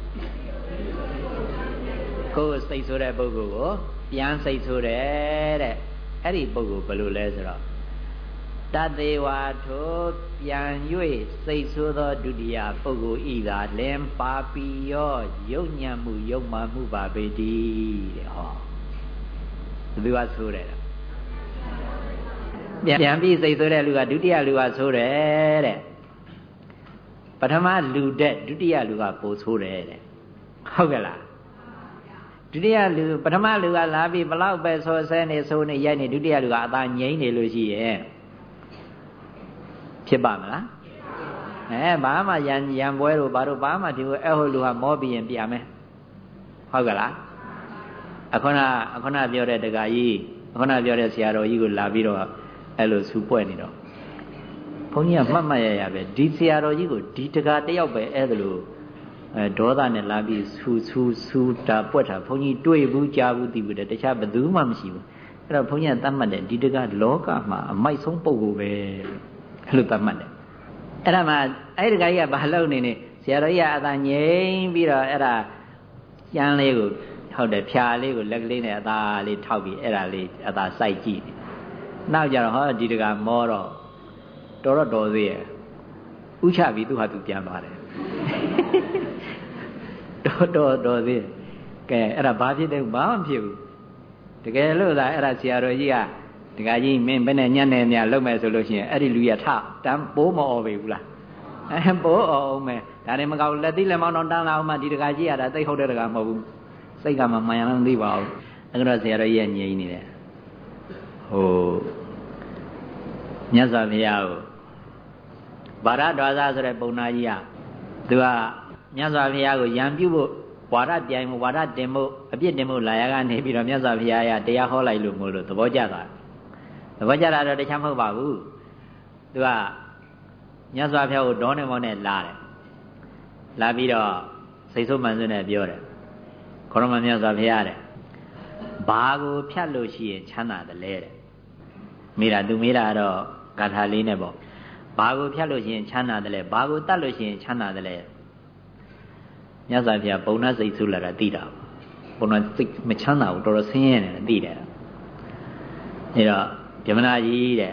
ကိုယ်စိတ်ဆိုးတဲ့ပုဂ္ဂိုလ်ကိုပြန်စိတ်ဆိုးတယ်တဲ့အဲ့ဒီပုဂ္ဂိုလ်ဘယ်လိုလဲဆိုတော့တသေဝထိုပြန်၍စိတ်ဆိုးသောဒုတိယပုဂ္ဂိုလ်ဤသာလင်ပါပိယောယုံညံ့မှုယုံမှမှုပါပေတည်းတဲ့ဟောဘယ်သူကဆိုတယ်ပြန်ပြီးစိတ်ဆိုးတဲ့လူကဒုတိယလူကဆိုတယ်တဲ့ပထမလူတဲ့ဒုတိယလူကပိုဆိုးတယ်တဲ့ဟုတ်ကဲ့လားဒုတိယလူပထမလူကလာပြီးဘလောက်ပဲဆိုဆဲနေဆိုနေရိုက်နေဒုတိယလူကအသာငြိမ့်နေလို့ရှိရဲ့ဖြစ်ပါမလားအဲဘာမှရံရံပွဲတို့ဘာတို့ဘာမှဒီအဲ့ဟိုလူကမောပြီးရင်ပြမယ်ဟုတ်ကဲ့လားအခုနအခုနပြောတဲ့တက္ကကြီးအခုနပြောတဲ့ဆရာတော်ကြီးကိုလာပြီးတော့အဲ့လိုဆူပွဲနေတော့ဘုန်းကြီးကမှတ်မှတ်ရရပဲဒီဆရာတော်ကြီးကိုဒီတက္ကတယောက်ပဲအဲ့လိုအဲဒေါသနဲ့လာပြီးဆူဆူဆူတာပွက်တာဘုန်းကြီးတွေ့ဘူးကြားဘူးသိဘူးတဲ့တခြားဘယ်သူမှမရှိဘူးအဲ့တော့ဘုန်းကြီးကသတ်မှတ်တယ်ဒီတက္ကလောကမှာအမိုက်ဆုံးပုဂ္ဂိုလ်ပဲအဲ့လိုသတ်မှတ်တယ်အဲ့ဒါမှအဲ့ဒီတက္ကကြီးကဘာလုပ်နေနေဆရာတော်ကြီးကအသာငြိမ်ပြီးတော့အဲ့ဒါကျန်းလေးကိုဟုတ်တယ်ဖြာလေးကိုလက်ကလေးနဲ့အသာလေးထောက်ပြီးအဲ့ဒါလေးအသာစိုက်ကြည့်နောက်ကြတော့ဟောဒီတက္ကမောတော့တော်တော့တော်သေးရဲ့ဥချပြီးသူ့ဟာသူပြန်သွားတယ်တော်တော်တော်သေးကဲအဲ့ဒါဘာဖြစ်တယ်ဘာမှမဖြစ်ဘူးတကယ်လို့သာအဲ့ဒါဆရာတော်ကြီးကတကကြီးမင်းဘယ်နဲ့ညံ့နေမြလုံးမယ်ဆိုလို့ရှိရင်အဲ့ဒီလူရထတန်းပိုးမအော်ပေဘူးလားအဲပိုးအော်အောင်မယ်ဒါနဲ့မကောက်လက်သီးလက်မောင်းတော့တန်းလာအောင်မှဒီတကကြီးကဒါသိဟုတ်တဲ့တကမဟုတ်ဘူးစိတ်ကမှမှန်ရမ်းမသိပါဘူးအဲ့တော့ဆရာတော်ကြီးကငြိမ်နေတယ်ဟိုမြတ်စွာဘုရားကိုဗာရဒွါသဆိုတဲ့ပုံနာကြီးကသူကမြတ်စွာဘုရားကိုယံပြုဖို့ဝါဒပြိုင်မှုဝါဒတင်မှုအပြစ်တင်မှုလာရကနေပြီးတော့မြတ်စွာဘုရားကတရားဟောလိုက်လို့မို့လို့သဘောကျတာသဘောကျတာတော့တခြားမဟုတ်ပါဘူးသူကမြတ်စွာဘုရားကိုဒေါနဲ့မောနဲ့လာတယ်လာပြီးတော့စိတ်ဆိုးမှန်စွနဲ့ပြောတယ်ခေါရမမြတ်စွာဘုရားတဲ့ဘာကိုဖြတ်လို့ရှိရင်ချမ်းသာတယ်လဲတဲ့မိတာသူမိတာတော့ဂါထာလေးနဲ့ပေါ့ဘာကိုဖြတ်လို့ရှိရင်ချမ်းသာတယ်လဲဘာကိုတတ်လို့ရှိရင်ချမ်းသာတယ်လဲမြတ်စွာဘုရားဘုံနာစိတ်ဆူလာတာသိတာဘုံနာစိတ်မချမ်းသာဘူးတော်တော်ဆင်းရဲနေတယ်သိတယ်အဲတော့ဗြဟ္မဏကြီးတဲ့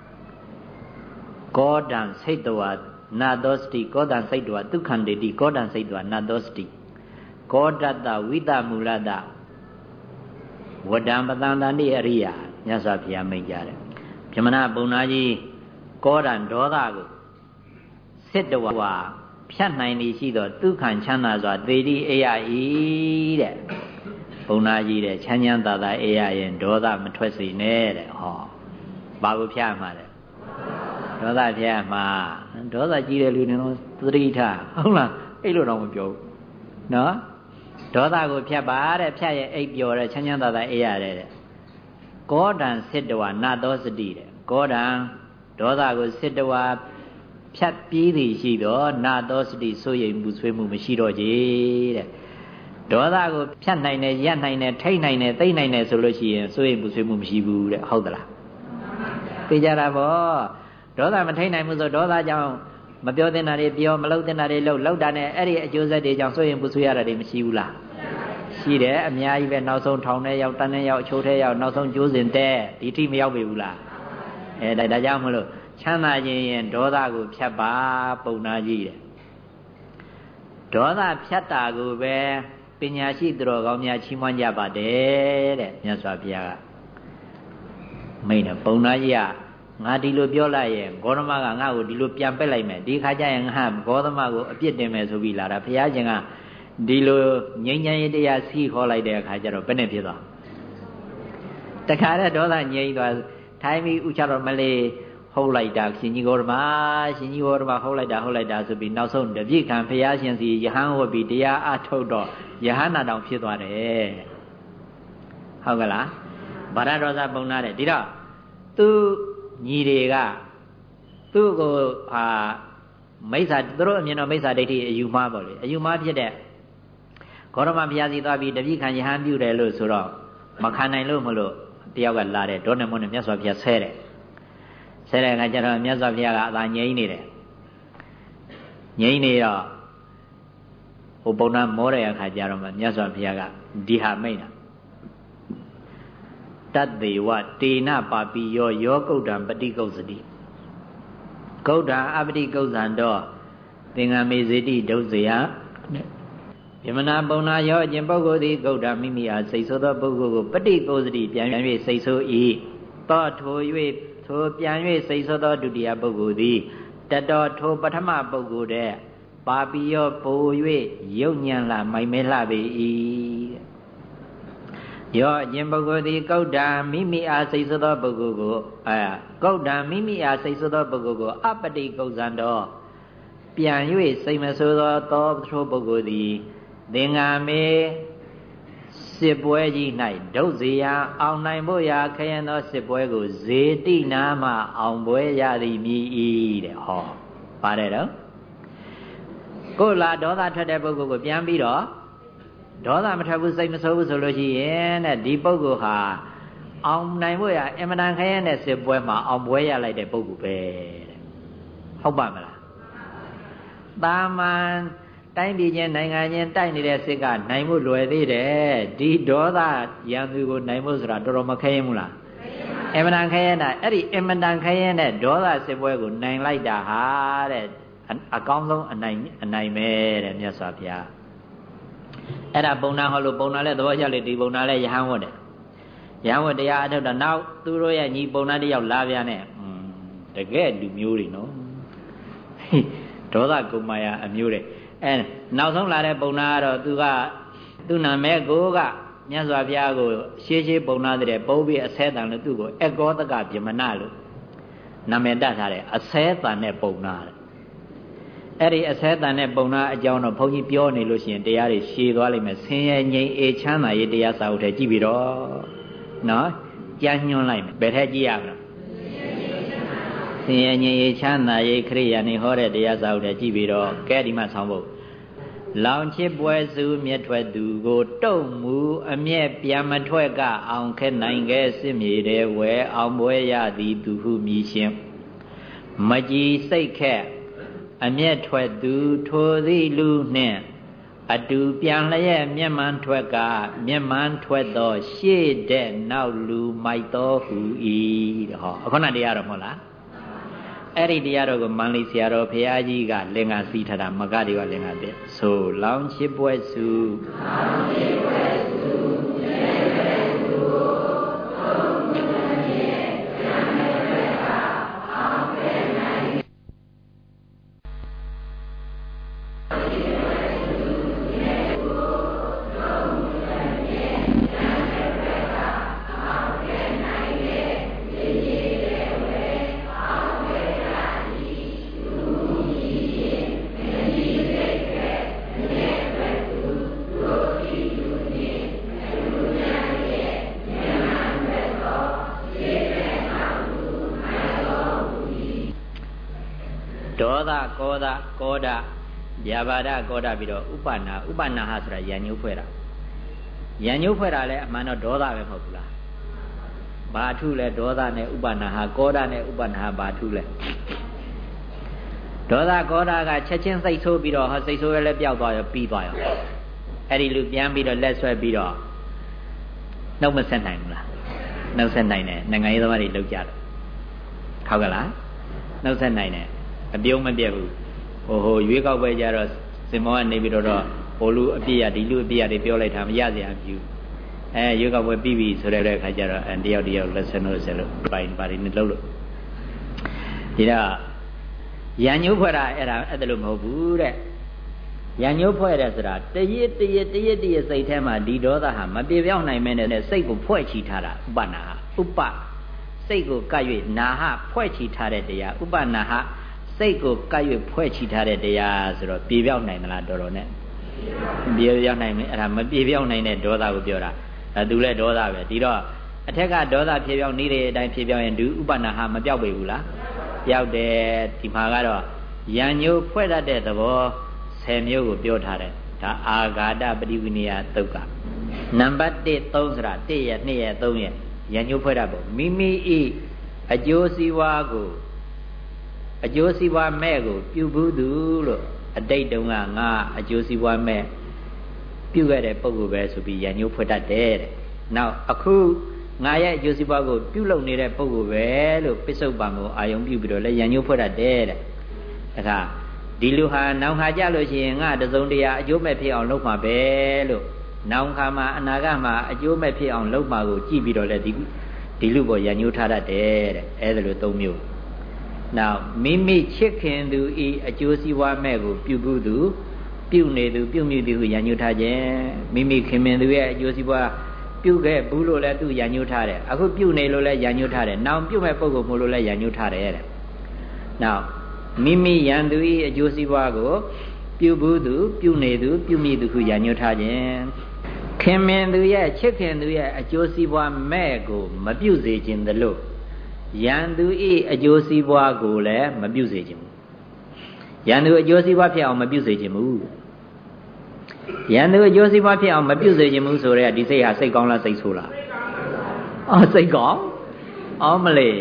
ကောဒံစိတ်တဝါနာသောစတိကောဒံစိတ်တဝါဒုက္ခန္တေတိကောဒံစိတ်တဝါနာသောစတိကောဒတ္တဝိတမူလတဝဒံပတံတန္တိအရိယာမြတ်စွာဘုရားမိန့်ကြတယ်ဗြဟ္မဏဘုံနာကြီးကောဒံဒေါသကိုစိတ်တဝါဖြတ်နိုင်နေရှိတော့ဒုက္ခချမ်းသာစွာသေတိအေယဤတဲ့ဘုံနာကြီးတဲ့ချမ်းချမ်းသာသာအေးရရင်ဒေါသမထွက်စေနဲ့တဲ့ဟောဘာကိုဖြတ်မှာလဲဒေါသဖြတ်မှာဒေါသကြီးတဲ့လူတွေတော့သတိထားဟုတ်လားအဲ့လိုတော့မပြောဘူးနော်ဒေါသကိုဖြတ်ပါတဲ့ဖြတ်ရဲ့အိပ်ပျော်တဲ့ချမ်းချမ်းသာသာအေးရတယ်တဲ့ကောဒံစစ်တဝါနာသောစတိတဲ့ကောဒံဒေါသကိုစစ်တဝါဖြတ်ပြီးသည်ရှိတော့နာသောစတိစိုးရိမ်မှုဆွေးမှုမရှိတော့ကြတဲ့ဒေါသကိုဖြတ်နိုင်တယ်ရပ်နိုင်တယ်ထိတ်နိုင်တယ်သိမ့်နိုင်တယ်ဆိုလို့ရှိရင်စိုးရိမ်မှုဆွေးမှုမရှိဘူးတဲ့ဟုတ်သလားသိကြတာဗောဒေါသမထိတ်နိုင်မှုဆိုဒေါသကြောင့်မပြောတင်တာတွေပြောမလုပ်တင်တာတွေလုပ်လုပ်တာနဲ့အဲ့ဒီအကျိုးဆက်တွေကြောင့်စိုးရိမ်မှုဆွေးရတာတွေမရှိဘူးလားရှိတယ်အများကြီးပဲနောက်ဆုံးထောင်ထဲရောက်တန်းထဲရောက်အချိုးထဲရောက်နောက်ဆုံးကျိုးစင်တဲ့ဒီထိမရောက်ပြီဘူးလားအဲဒါဒါကြောင့်မလို့ချမ်းသာခြင်းရင်ဒေါသကိုဖြတ်ပါပုံနာကြီးတဲ့ဒေါသဖြတ်တာကိုပဲပညာရှိသူတော်ကောင်းများချီးမွမ်းကြပါတယ်တဲ့မြတ်စွာဘုရားကမိန့်တယ်ပုံနာကြီးကငါဒီလိုပြောလိုက်ရင်ဂေါတမကငါ့ကိုဒီလိုပြန်ပက်လိုက်မယ်ဒီခါကျရင်ငါဂေါတမကိုအပြစ်တင်မယ်ဆိုပြီးလာတာဘုရားရှင်ကဒီလိုငြိမ်းချမ်းရေးတရားစီးခေါ်လိုက်တဲ့အခါကျတော့ဘယ်နဲ့ဖြစ်သွားတခါတည်းဒေါသငြိမ်းသွားထိုင်းပြီးဥချတော်မလေးဟုတ်လိုက်တာရှင်ကြီးဂေါတမရှင်ကြီးဂေါတမဟုတ်လိုက်တာဟုတ်လိုက်တာဆိုပြီးနောက်ဆုံးတပြည့်ခံဘုရားရှင်စီယဟန်ဝတ်ပြီးတရားအထုတ်တော့ယဟန္တာတောင်ဖြစ်သွားတယ်ဟုတ်ကလားဗရဒေါသပုံနာတဲ့ဒီတော့သူညီတွေကသူ့ကိုဟာမိစ္ဆာသူတို့အမြင်တော့မိစ္ဆာဒိဋ္ဌိအယူမှားပေါ့လေအယူမှားဖြစ်တဲ့ဂေါတမဘုရားစီသွားပြီးတပည့်ခံယဟန်ပြုတယ်လို့ဆိုတော့မခံနိုင်လို့မလို့တယောက်ကလာတယ်ဒေါနမွန်းနဲ့မြတ်စွာဘုရားဆဲတယ်ဆဲတဲ့အခါကျတော့မြတ်စွာဘုရားကအသာငြိမ့်နေတယ်ငြိမ့်နေတော့ဟိုပုံနာမောတဲ့အခါကျတော့မြတ်စွာဘုရားကဒီဟာမိတ်တာတတ္တေဝတေနပါပိယောယောကုဋ္ဌံပฏิကုဋ္ဌတိဂௌဒံအပတိကုဇံတော်သင်္ကမေဇေတိဒုစယယမနာပုံနာရောအကျင့်ပုဂ္ဂိုလ်သည်ဂௌဒံမိမိအားစိတ်ဆိုးသောပုဂ္ဂိုလ်ကိုပฏิကိုစတိပြန်၍စိတ်ဆိုး၏သောထို၍ထိုပြန်၍စိတ်ဆိုးသောဒုတိယပုဂ္ဂိုလ်သည်တတော်ထိုပထမပုဂ္ဂိုလ်တဲ့ပါပိယောပို၍ယုတ်ညံလာမိုင်မဲလှပေ၏ယောအကျင့်ပုဂ္ဂိုလ်သည်ဂௌဒံမိမိအားစိတ်ဆိုးသောပုဂ္ဂိုလ်ကိုအဲဂௌဒံမိမိအားစိတ်ဆိုးသောပုဂ္ဂိုလ်ကိုအပတိကုဇံတော်ပြန်၍စိတ်မဆိုးသောသောထိုပုဂ္ဂိုလ်သည်သင်္ဃာမေစစ်ပွဲကြီး၌ဒုဇေယအောင်နိုင်ဖို့ရာခရင်သောစစ်ပွဲကိုဇေတိနာမှအောင်ပွဲရသည်မြည်၏တဲ့ဟောပါတယ်တော့ကိုလာဒေါသထွက်တဲ့ပုဂ္ဂိုလ်ကိုပြန်ပြီးတော့ဒေါသမထွက်ဘူးစိတ်မဆိုးဘူးဆိုလို့ရှိရင်တဲ့ဒီပုဂ္ဂိုလ်ဟာအောင်နိုင်ဖို့ရာအင်မတန်ခရင်တဲ့စစ်ပွဲမှာအောင်ပွဲရလိုက်တဲ့ပုဂ္ဂိုလ်ပဲတဲ့ဟုတ်ပါမလားတာမန်တိုင်းပြည်ချင်းနိုင်ငံချင်းတိုက်နေတဲ့စစ်ကနိုင်မှုလွယ်သေးတယ်ဒီဒေါသရန်သူကိုနိုင်မှုဆိုတာတော်တော်မခဲရင်ဘူးလားအင်မတန်ခဲရင်တာအဲ့ဒီအင်မတန်ခဲရင်တဲ့ဒေါသစစ်ပွဲကိုနိုင်လိုက်တာဟာတဲ့အကောင်းဆုံးအနိုင်အနိုင်ပဲတဲ့မြတ်စွာဘုရားအဲ့ဒါပုံနာဟောလို့ပုံနာလဲသဘောကျလေဒီပုံနာလဲယဟန်ဝတ်တယ်ယဟန်ဝတ်တရားအထုတ်တော့နောက်သူတို့ရဲ့ညီပုံနာတယောက်လာပြန်တဲ့တကယ်လူမျိုးတွေနော်ဒေါသကုမာယာအမျိုးတဲ့အဲနောက်ဆုံးလာတဲ့ပုံနာကတော့သူကသူ့နာမည်ကိုကမြတ်စွာဘုရားကိုရှေးရှေးပုံနာတဲ့ပုံပြီးအဆဲတန်လို့သူ့ကိုအကောတကဗြဟ္မဏလို့နာမည်တတ်ထားတယ်အဆဲတန်တဲ့ပုံနာတဲ့အဲ့ဒီအဆဲတန်တဲ့ပုံနာအကြောင်းတော့ဘုန်းကြီးပြောနေလို့ရှိရင်တရားတွေရှည်သွားလိမ့်မယ်ဆင်းရဲငြိမ်းအေးချမ်းသာရေးတရားစာအုပ်ထဲကြည့်ပြီးတော့နော်ကြမ်းညွှန်းလိုက်မယ်ဘယ်ထဲကြည့်ရမလဲဆင်းရဲငြိမ်းအေးချမ်းသာရေးခရိယာနေဟောတဲ့တရားစာအုပ်ထဲကြည့်ပြီးတော့ကဲဒီမှာဆောင်းဖို့လောင်ချစ်ပွဲစုမြတ်ထွက်သူကိုတုံမူအမျက်ပြန်မထွက်ကအောင်ခက်နိုင်ခဲ့စစ်မြေတဲ့ဝဲအောင်ပွဲရသည်သူဟုမြည်ရှင်မကြည်စိတ်ခက်အမျက်ထွက်သူထိုသည်လူနှင့်အတူပြန်လျက်မျက်မှန်ထွက်ကမျက်မှန်ထွက်သောရှေ့တဲ့နောက်လူမိုက်တော်ဟူ၏တဲ့ဟောအခုနတရားတော်မဟုတ်လားအဲ့ဒီတရားတော်ကိုမန္လိဆရာတော်ဘုရားကြီးကလင်္ကာစီးထားတာမကတွေကလင်္ကာတဲ့ဆိုလောင်ချစ်ပွဲစုလောင်ချစ်ပွဲစုဒေါသကောဒကောဒဗျာပါဒကောဒပြီးတော့ဥပနာဥပနာဟဆိုတာရံညှိုးဖွဲ့တာရံညှိုးဖွဲ့တာလဲအမှန်တော့ဒေါသပဲမဟုတ်ဘူးလားဘာထုလဲဒေါသနဲ့ဥပနာဟကောဒနဲ့ဥပနာဟဘာထုလဲဒေါသကောဒကချက်ချင်းစိတ်ဆိုးပြီးတော့ဟောစိတ်ဆိုးရဲလဲပျောက်သွားရောပြီးသွားရောအဲ့ဒီလူပြန်ပြီးတော့လက်ဆွဲပြီးတော့နှုတ်မဆက်နိုင်ဘူးလားနှုတ်ဆက်နိုင်တယ်နိုင်ငံရေးသမားတွေလောက်ကြတယ်ဟုတ်ကလားနှုတ်ဆက်နိုင်တယ်အပြုံးမပြတ်ဘူးဟိုဟိုရွေးကောက်ပွဲကြတော့စင်မောကနေပြီးတော့ဟိုလူအပြည့်ရဒီလူအပြည့်ရတွေပြောလိုက်တာမရစရာဘူးအဲရွေးကောက်ပွဲပြီးပြီဆိုတဲ့အခါကျတော့တယောက်တယောက်လက်ဆန်းလို့ဆက်လို့ပိုင်ပါနေလို့လို့ဒီတော့ရံညှိုးဖွဲ့တာအဲ့ဒါအဲ့ဒါလို့မဟုတ်ဘူးတဲ့ရံညှိုးဖွဲ့တယ်ဆိုတာတရစ်တရစ်တရစ်တရစ်စိတ်ထဲမှာဒီဒေါသဟာမပြေပြောင်းနိုင်မဲနဲ့စိတ်ကိုဖွဲ့ချီထားတာဥပနာဟဥပစိတ်ကိုကပ်၍နာဟဖွဲ့ချီထားတဲ့တရားဥပနာဟစိတ်ကိုကပ်၍ဖွဲ့ချီထားတဲ့တရားဆိုတော့ပြေပြောင်းနိုင်သလားတော်တော်နဲ့ပြေပြောင်းနိုင်မယ်အဲ့ဒါမပြေပြောင်းနိုင်တဲ့ဒေါသကိုပြောတာဒါသူလည်းဒေါသပဲဒီတော့အထက်ကဒေါသဖြေပြောင်းနေတဲ့အတိုင်းဖြေပြောင်းရင်ဒီဥပနာဟမပြောက်ပေဘူးလားပြောက်တယ်ဒီမှာကတော့ရံညိုးဖွဲ့တတ်တဲ့သဘောဆယ်မျိုးကိုပြောထားတယ်ဒါအာဂါတပฏิဝိနည်းသုတ်ကနံပါတ်တစ် သုံးဆိုတာတစ်ရက်နှစ်ရက်သုံးရက်ရံညိုးဖွဲ့တတ်ဖို့မိမိဤအကျိုးစီးပွားကိုအကျိုးစီးပွားမဲ့ကိုပြုဘူးသူလို့အတိတ်တုန်းကငါအကျိုးစီးပွားမဲ့ပြုခဲ့တဲ့ပုံကိုပဲဆိုပြီးရံညိုးဖွဲ့တတ်တယ်တဲ့နောက်အခုငါရဲ့အကျိုးစီးပွားကိုပြုလုပ်နေတဲ့ပုဂ္ဂိုလ်ပဲလို့ပစ္စုပန်ကိုအာယုံပြုပြီးတော့လည်းရံညှိုးဖွဲ့တတ်တယ်တဲ့ဒါကဒီလူဟာနောင်ခါကြလို့ရှိရင်ငါတစုံတရာအကျိုးမဲ့ဖြစ်အောင်လုပ်မှာပဲလို့နောင်ခါမှာအနာဂတ်မှာအကျိုးမဲ့ဖြစ်အောင်လုပ်မှာကိုကြည့်ပြီးတော့လည်းဒီဒီလူပေါ်ရံညှိုးထားတတ်တယ်တဲ့အဲဒါလိုသုံးမျိုးနောက်မိမိချစ်ခင်သူဤအကျိုးစီးပွားမဲ့ကိုပြုဘူးသူပြုနေသူပြုမိသူကိုရံညှိုးထားခြင်းမိမိခင်မင်သူရဲ့အကျိုးစီးပွားပြုခဲ့ဘူးလို့လည်းသူရံညှိုးထားတယ်အခုပြုနေလို့လည်းရံညှိုးထားတယ်နောင်ပြုမဲ့ပုံကိုမို့လို့လည်းရံညှိုးထားတယ်တဲ့နောက်မိမိရန်သူဤအကျိုးစီးပွားကိုပြုဘူးသူပြုနေသူပြုမိသူကိုရံညှိုးထားခြင်းခင်မင်သူရဲ့ချစ်ခင်သူရဲ့အကျိုးစီးပွားမဲ့ကိုမပြုစေခြင်းတလို့ရန်သူဤအကျိုးစီးပွားကိုလည်းမပြုစေခြင်းဘူးရန်သူအကျိုးစီးပွားဖြစ်အောင်မပြုစေခြင်းဘူးရန်သူအကျိုးစီးပွားဖြစ်အောင်မပြုစေခြင်းဘူးဆိုတော့ဒီစိတ်ဟာစိတ်ကောင်းလားစိတ်ဆိုးလားအော်စိတ်ကောင်းအော်မလေး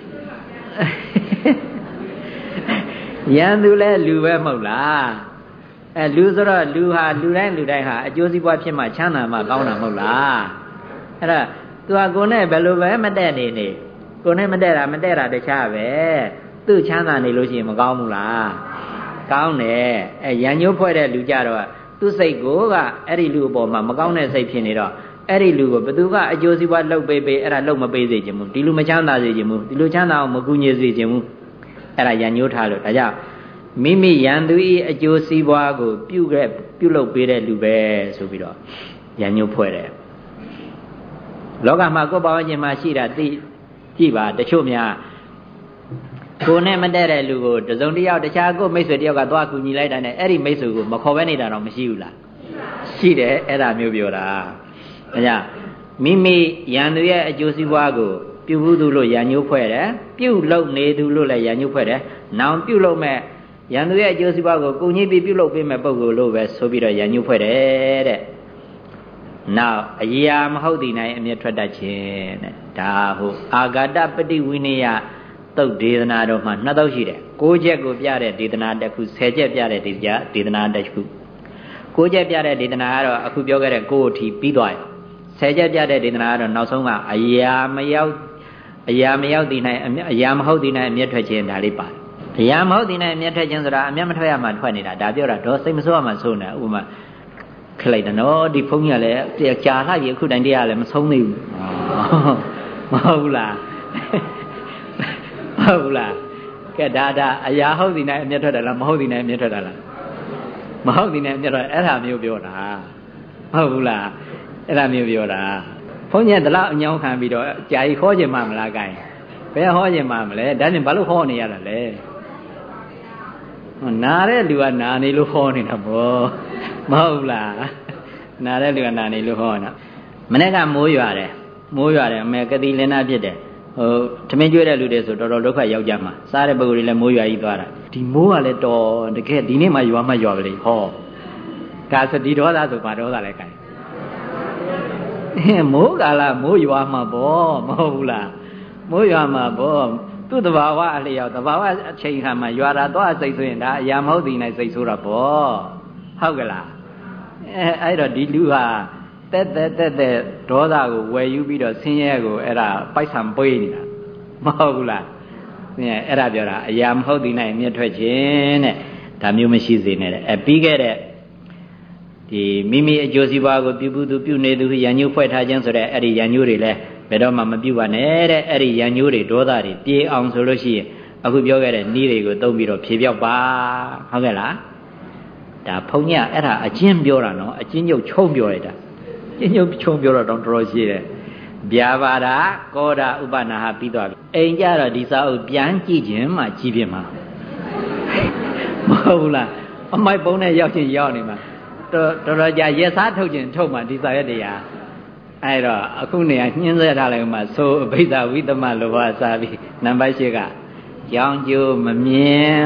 ရန်သူလဲလူပဲမဟုတ်လားအဲလူဆိုတော့လူဟာလူတိုင်းလူတိုင်းဟာအကျိုးစီးပွားဖြစ်မှချမ်းသာမှကောင်းတာမဟုတ်လားအဲ့ဒါသူဟာကိုယ်နဲ့ဘယ်လိုပဲမတည့်နေနေကိုယ်နဲ့မတည့်တာမတည့်တာတခြားပဲသူ့ချမ်းသာနေလို့ရှိရင်မကောင်းဘူးလားကောင်းတယ်အဲရန်ညှိုးဖွဲ့တဲ့လူကြတော့သူ့စိတ်ကိုကအဲ့ဒီလူအပေါ်မှာမကောင်းတဲ့စိတ်ဖြစ်နေတော့အဲ့ဒီလူကိုဘသူကအကျိုးစီးပွားလှုပ်ပေးပေးအဲ့ဒါလှုပ်မပေးစေချင်ဘူးဒီလူမချမ်းသာစေချင်ဘူးဒီလူချမ်းသာအောင်မကူညီစေချင်ဘူးအဲ့ဒါရန်ညှိုးထားလို့ဒါကြောင့်မိမိရန်သူဤအကျိုးစီးပွားကိုပြုခဲ့ပြုလုပ်ပေးတဲ့လူပဲဆိုပြီးတော့ရန်ညှိုးဖွဲ့တယ်လောကမှာကိုယ်ပါဝင်ခြင်းမှာရှိတာသိကြည့်ပါတချို့များကိုယ်နဲ့မတည့်တဲ့လူကိုတစုံတစ်ယောက်တခြားကိုယ်မိတ်ဆွေတယောက်ကသွားကူညီလိုက်တာနဲ့အဲ့ဒီမိတ်ဆွေကိုမခေါ်ဘဲနေတာတော့မရှိဘူးလားရှိတယ်အဲ့ဒါမျိုးပြောတာဒါကြောင့်မိမိရန်သူရဲ့အကျိုးစီးပွားကိုပြုဘူးသူလို့ရန်ညှိုးဖွဲ့တယ်ပြုလုပ်နေသူလို့လည်းရန်ညှိုးဖွဲ့တယ်နောင်ပြုလုပ်မဲ့ရန်သူရဲ့အကျိုးစီးပွားကိုကုညီပြီးပြုလုပ်ပေးမဲ့ပုံကိုလို့ပဲဆိုပြီးတော့ရန်ညှိုးဖွဲ့တယ်တဲ့နောက်အရာမဟုတ်သည်နိုင်အမျက်ထွက်တတ်ခြင်းတဲ့ဒါဟုတ်အာဂတပฏิဝိနည်းသုတ်ဒေသနာတော်မှာနှစ်သုတ်ရှိတယ်၉ချက်ကိုပြတဲ့ဒေသနာတစ်ခု၁၀ချက်ပြတဲ့ဒေသဒေသနာတစ်ခု၉ချက်ပြတဲ့ဒေသနာကတော့အခုပြောခဲ့တဲ့ကိုယ်အထိပြီးသွားပြီ၁၀ချက်ပြတဲ့ဒေသနာကတော့နောက်ဆုံးကအရာမရောက်အရာမရောက်သည်နိုင်အရာမဟုတ်သည်နိုင်အမျက်ထွက်ခြင်းဒါလေးပါတယ်အရာမဟုတ်သည်နိုင်အမျက်ထွက်ခြင်းဆိုတာအမျက်မထွက်ရမှထွက်နေတာဒါပြောတာတော့စိတ်မဆိုးရမှဆိုးနေဥပမာခလိုက်တယ်နော်ဒီဖုန်းကြီးကလည်းကြာလာပြီအခုတိုင်တရားလည်းမဆုံးသေးဘူးမဟုတ်ဘူးလားဟုတ်လားကဲဒါဒါအရာဟုတ်သည်နိုင်အမျက်ထွက်တယ်လားမဟုတ်သည်နိုင်အမျက်ထွက်တယ်လားမဟုတ်သည်နိုင်အမျက်ထွက်အဲ့ဒါမျိုးပြောတာဟုတ်ဘူးလားအဲ့ဒါမျိုးပြောတာဘုန်းကြီးကဒီလောက်အညောင်းခံပြီးတော့ကြာကြီးခေါ်ခြင်းမမလားကိုင်းဘယ်ဟောခြင်းမမလဲဒါနဲ့ဘာလို့ဟောနေရတာလဲနာတဲ့လူကနာနေလို့ဟောနေတာပေါ့မဟုတ်လားနာတဲ့လူကနာနေလို့ဟောနေတာမနေ့ကမိုးရွာတယ်မိုးရွာတယ်အမေကတိလင်းနာဖြစ်တယ်ဟိုထမင်းကျွေးတဲ့လူတွေဆိုတော်တော်ဒုက္ခရောက်ကြမှာစားတဲ့ပုဂ္ဂိုလ်တွေလည်းမိုးရွာကြီးသွားတာဒီမိုးကလည်းတော်တကယ်ဒီနေ့မှရွာမှရွာကလေးဟောဒါစတိဒေါသဆိုဘာဒေါသလဲခိုင်းမိုးကာလမိုးရွာမှာပေါ့မဟုတ်ဘူးလားမိုးရွာမှာပေါ့သူ့တဘာဝအလျောက်တဘာဝအချိန်ခါမှာရွာတာတော့စိတ်ဆိုရင်ဒါအရာမဟုတ်သည်နဲ့စိတ်ဆိုးတာပေါ့ဟုတ်ကလားအဲအဲ့တော့ဒီလူဟာတက်တက်တက်တက်ဒေါသကိုဝယ်ယူပြီးတော့ဆင်းရဲကိုအဲ့ဒါပိုက်ဆံပေးနေတာမဟုတ်ဘူးလားဆင်းရဲအဲ့ဒါပြောတာအရာမဟုတ်သည်နဲ့မြတ်ထွက်ခြင်းတဲ့ဒါမျိုးမရှိစေနဲ့တဲ့အဲပြီးခဲ့တဲ့ဒီမိမိအကျိုးစီးပွားကိုပြုဘူးသူပြုနေသူရန်ညှိုးဖွဲ့ထားခြင်းဆိုတဲ့အဲ့ဒီရန်ညှိုးတွေလည်းဘယ်တော့မှမပြုပါနဲ့တဲ့အဲ့ဒီရန်ညှိုးတွေဒေါသတွေပြေအောင်ဆိုလို့ရှိရင်အခုပြောခဲ့တဲ့နည်းတွေကိုသုံးပြီးတော့ဖြေပြောက်ပါဟုတ်ကဲ့လားဒါဘုံညာအဲ့ဒါအချင်းပြောတာနော်အချင်းညုတ်ချုံပြောလိုက်တာကျင်းညုတ်ချုံပြောတော့တော်တော်ရှိတယ်ဗျာပါဒကောဒဥပနာဟပြီးသွားပြီအိမ်ကြတော့ဒီစာအုပ်ပြန်ကြည့်ခြင်းမှကြီးပြင်းမှာမဟုတ်ဘူးလားအမိုက်ပုံးနဲ့ရောက်ချင်းရောက်နေမှာတော်တော်ကြာရက်စားထုတ်ခြင်းထုတ်မှဒီစာရက်တရားအဲ့တော့အခုနေရာညှင်းဆဲထားလိုက်မှဆိုအဘိဓါဝိသမလောဘစာပြီးနံပါတ်၈ကကြောင်းကျိုးမမြင်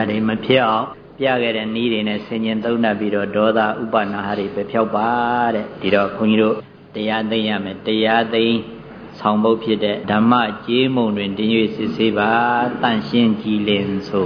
တွေမဖြစ်အောင်ပြခဲ့တဲ့နည်းတွေနဲ့ဆင်ញင်သုံးတတ်ပြီးတော့ဒေါသဥပနာဟတွေပဲဖြောက်ပါတဲ့ဒီတော့ခွန်ကြီးတို့တရားသိရမယ်တရားသိဆောင်ဖို့ဖြစ်တဲ့ဓမ္မကြေးမုံတွင်တင်၍စစ်ဆေးပါတန့်ရှင်းကြည်လင်ဆို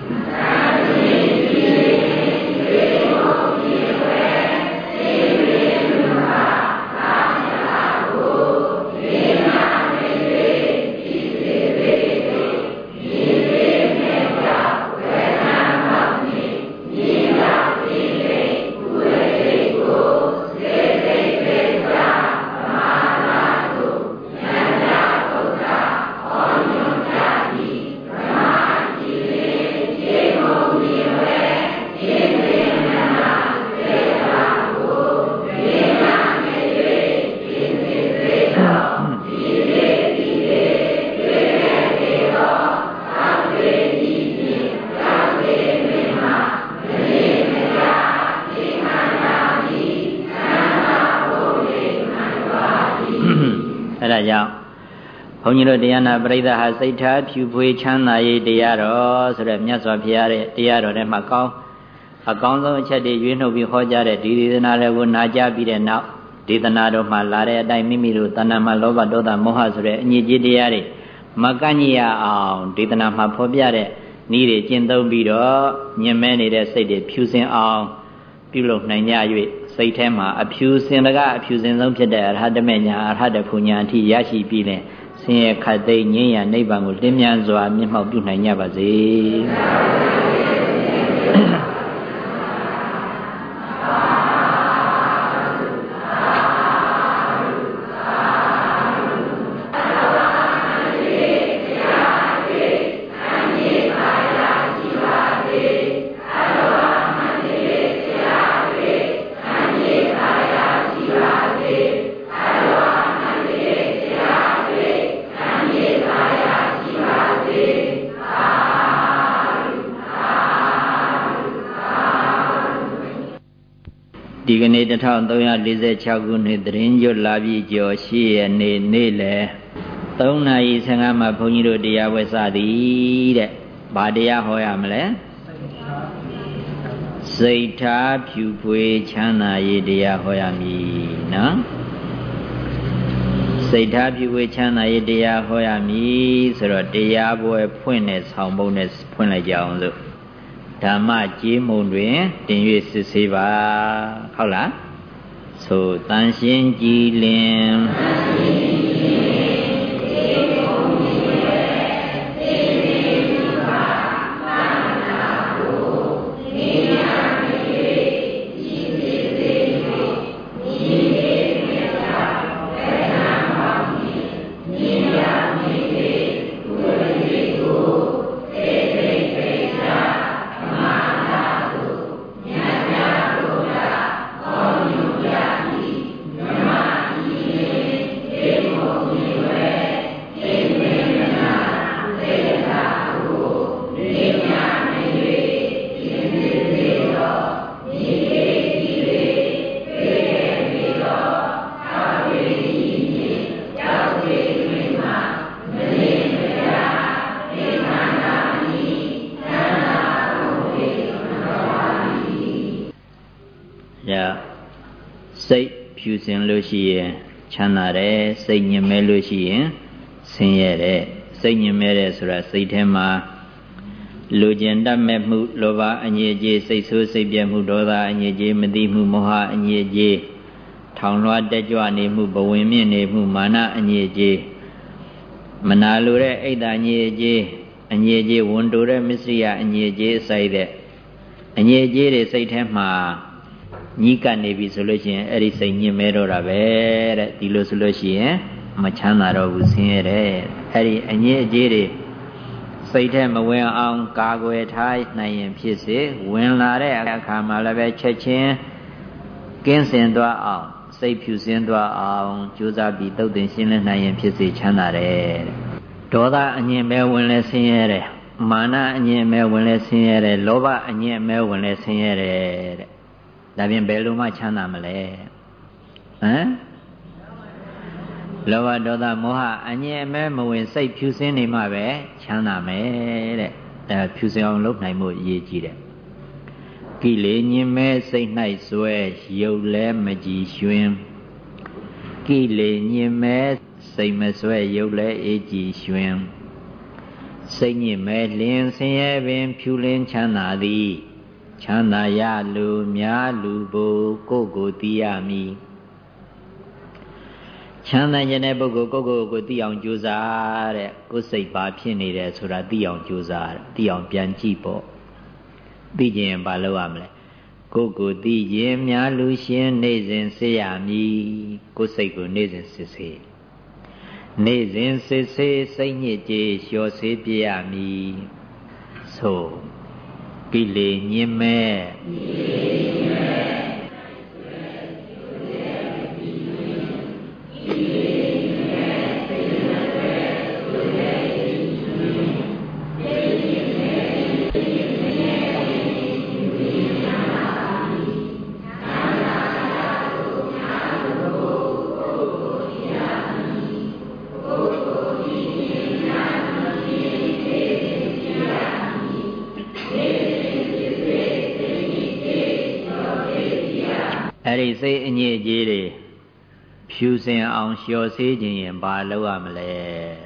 ဘုန်းကြီးတို့တရားနာပရိသတ်ဟာစိတ်ထားဖြူဖွေးချမ်းသာရေးတရားတော်ဆိုတဲ့မြတ်စွာဘုရားရဲ့တရားတော်ထဲမှာကောင်းအကောင်းဆုံးအချက်တွေရွေးနှုတ်ပြီးဟောကြားတဲ့ဒီဒေသနာတွေကိုနာကြားပြီးတဲ့နောက်ဒေသနာတော်မှာလာတဲ့အတိုင်းမိမိတို့တဏ္ဍာမှာလောဘဒေါသမောဟဆိုတဲ့အညစ်အကြေးတရားတွေမကန့်ညရအောင်ဒေသနာမှာဖော်ပြတဲ့နည်းတွေကျင့်သုံးပြီးတော့ညင်မဲနေတဲ့စိတ်တွေဖြူစင်အောင်ပြုလုပ်နိုင်ကြ၍စိတ်ထဲမှာအဖြူစင်တကအဖြူစင်ဆုံးဖြစ်တဲ့အရဟတမေညာအရဟတဖူညာအထိရရှိပြီးတဲ့ဆင်းရဲခတ်သိမ်းငြိမ်းရာနိဗ္ဗာန်ကိုလင်းမြန်စွာမျက်မှောက်ပြုနိုင်ကြပါစေဒီကနေ့တစ်ထောင်သုံးရာလေးဆယ်ခြောက်ခုနှစ်သတင်းကျွတ်လာပြီးကျော်ရှိရနေ့နေ့လေသုံးနာရီဆယ်ငါးမှာဘုန်းကြီးတို့တရားဝဲစသည်တဲ့ဘာတရားဟောရမလဲစိတ်ထားဖြူဖွေးချမ်းသာရေးတရားဟောရမည်နော်စိတ်ထားဖြူဖွေးချမ်းသာရေးတရားဟောရမည်ဆိုတော့တရားပွဲဖွင့်တဲ့ဆောင်ပုံနဲ့ဖွင့်လိုက်ကြအောင်လို့ဓမ္မကြေးမုံတွင်တင်၍စစ်ဆေးပါဟုတ်လားဆိုတန်ရှင်းကြည်လင်စိတ်ဖြူစင်လို့ရှိရင်ချမ်းသာတယ်စိတ်ညစ်မဲလို့ရှိရင်ဆင်းရဲတယ်စိတ်ညစ်မဲတယ်ဆိုတာစိတ်ထဲမှာလူကျင်တတ်မဲ့မှုလောဘအငြိအကျေးစိတ်ဆိုးစိတ်ပြတ်မှုဒေါသအငြိအကျေးမသိမှုမောဟအငြိအကျေးထောင်လွှားတက်ကြွနေမှုဘဝင်မြင့်နေမှုမာနအငြိအကျေးမနာလိုတဲ့အိတ်တအငြိအကျေးအငြိအကျေးဝန်တိုတဲ့မစ္စရိယအငြိအကျေးအစိုက်တဲ့အငြိအကျေးတွေစိတ်ထဲမှာညှိကပ်နေပြီဆိုလို့ရှိရင်အဲ့ဒီစိတ်ညစ်မဲတော့တာပဲတဲ့ဒီလိုဆိုလို့ရှိရင်မချမ်းသာတော့ဘူးဆင်းရဲတယ်အဲ့ဒီအငြိအကျေးတွေစိတ်ထဲမဝင်အောင်ကာကွယ်ထားနိုင်ရင်ဖြစ်စေဝင်လာတဲ့အခါမှာလည်းပဲချက်ချင်းကင်းစင်သွားအောင်စိတ်ဖြူစင်သွားအောင်ကြိုးစားပြီးသုတ်သင်ရှင်းလင်းနိုင်ရင်ဖြစ်စေချမ်းသာတယ်ဒေါသအငြင်းမဲဝင်လဲဆင်းရဲတယ်မာနအငြင်းမဲဝင်လဲဆင်းရဲတယ်လောဘအငြင်းမဲဝင်လဲဆင်းရဲတယ်တဲ့ဒါပြင်ဘယ်လိုမှချမ်းသာမလဲဟမ်လောဘဒေါသမောဟအငြင်းမဲမဝင်စိတ်ဖြူစင်းနေမှပဲချမ်းသာမယ်တဲ့အဲဖြူစင်အောင်လုပ်နိုင်မှုအရေးကြီးတယ်ကိလေညင်မဲစိတ်၌ဆွဲရုပ်လဲမကြည်ရွှင်ကိလေညင်မဲစိတ်မဆွဲရုပ်လဲအေးကြည်ရွှင်စိတ်ညစ်မဲလင်းဆင်းရဲပင်ဖြူလင်းချမ်းသာသည်ချမ်းသာရလူများလူဘို့ကိုယ်ကိုသိရမည်ချမ်းသာခြင်းတဲ့ပုဂ္ဂိုလ်ကိုယ့်ကိုယ်ကိုသိအောင်ကြိုးစားတဲ့ကိုယ်စိတ်ပါဖြစ်နေတယ်ဆိုတာသိအောင်ကြိုးစားသိအောင်ပြန်ကြည့်ပေါ့သိခြင်းရင်ဘာလုပ်ရမလဲကိုယ်ကိုသိရင်များလူရှင်နေစဉ်စေရမည်ကိုယ်စိတ်ကိုနေစဉ်စစ်ဆေးနေစဉ်စစ်ဆေးစိတ်ညစ်ကြေးလျှော်ဆေးပြရမည်ဆိုကိလေညင်မဲ့အဲ့ဒီစိတ်အညစ်အကြေးတွေဖြူစင်အောင်လျှော်ဆေးခြင်းရင်ဘာလုပ်ရမလဲ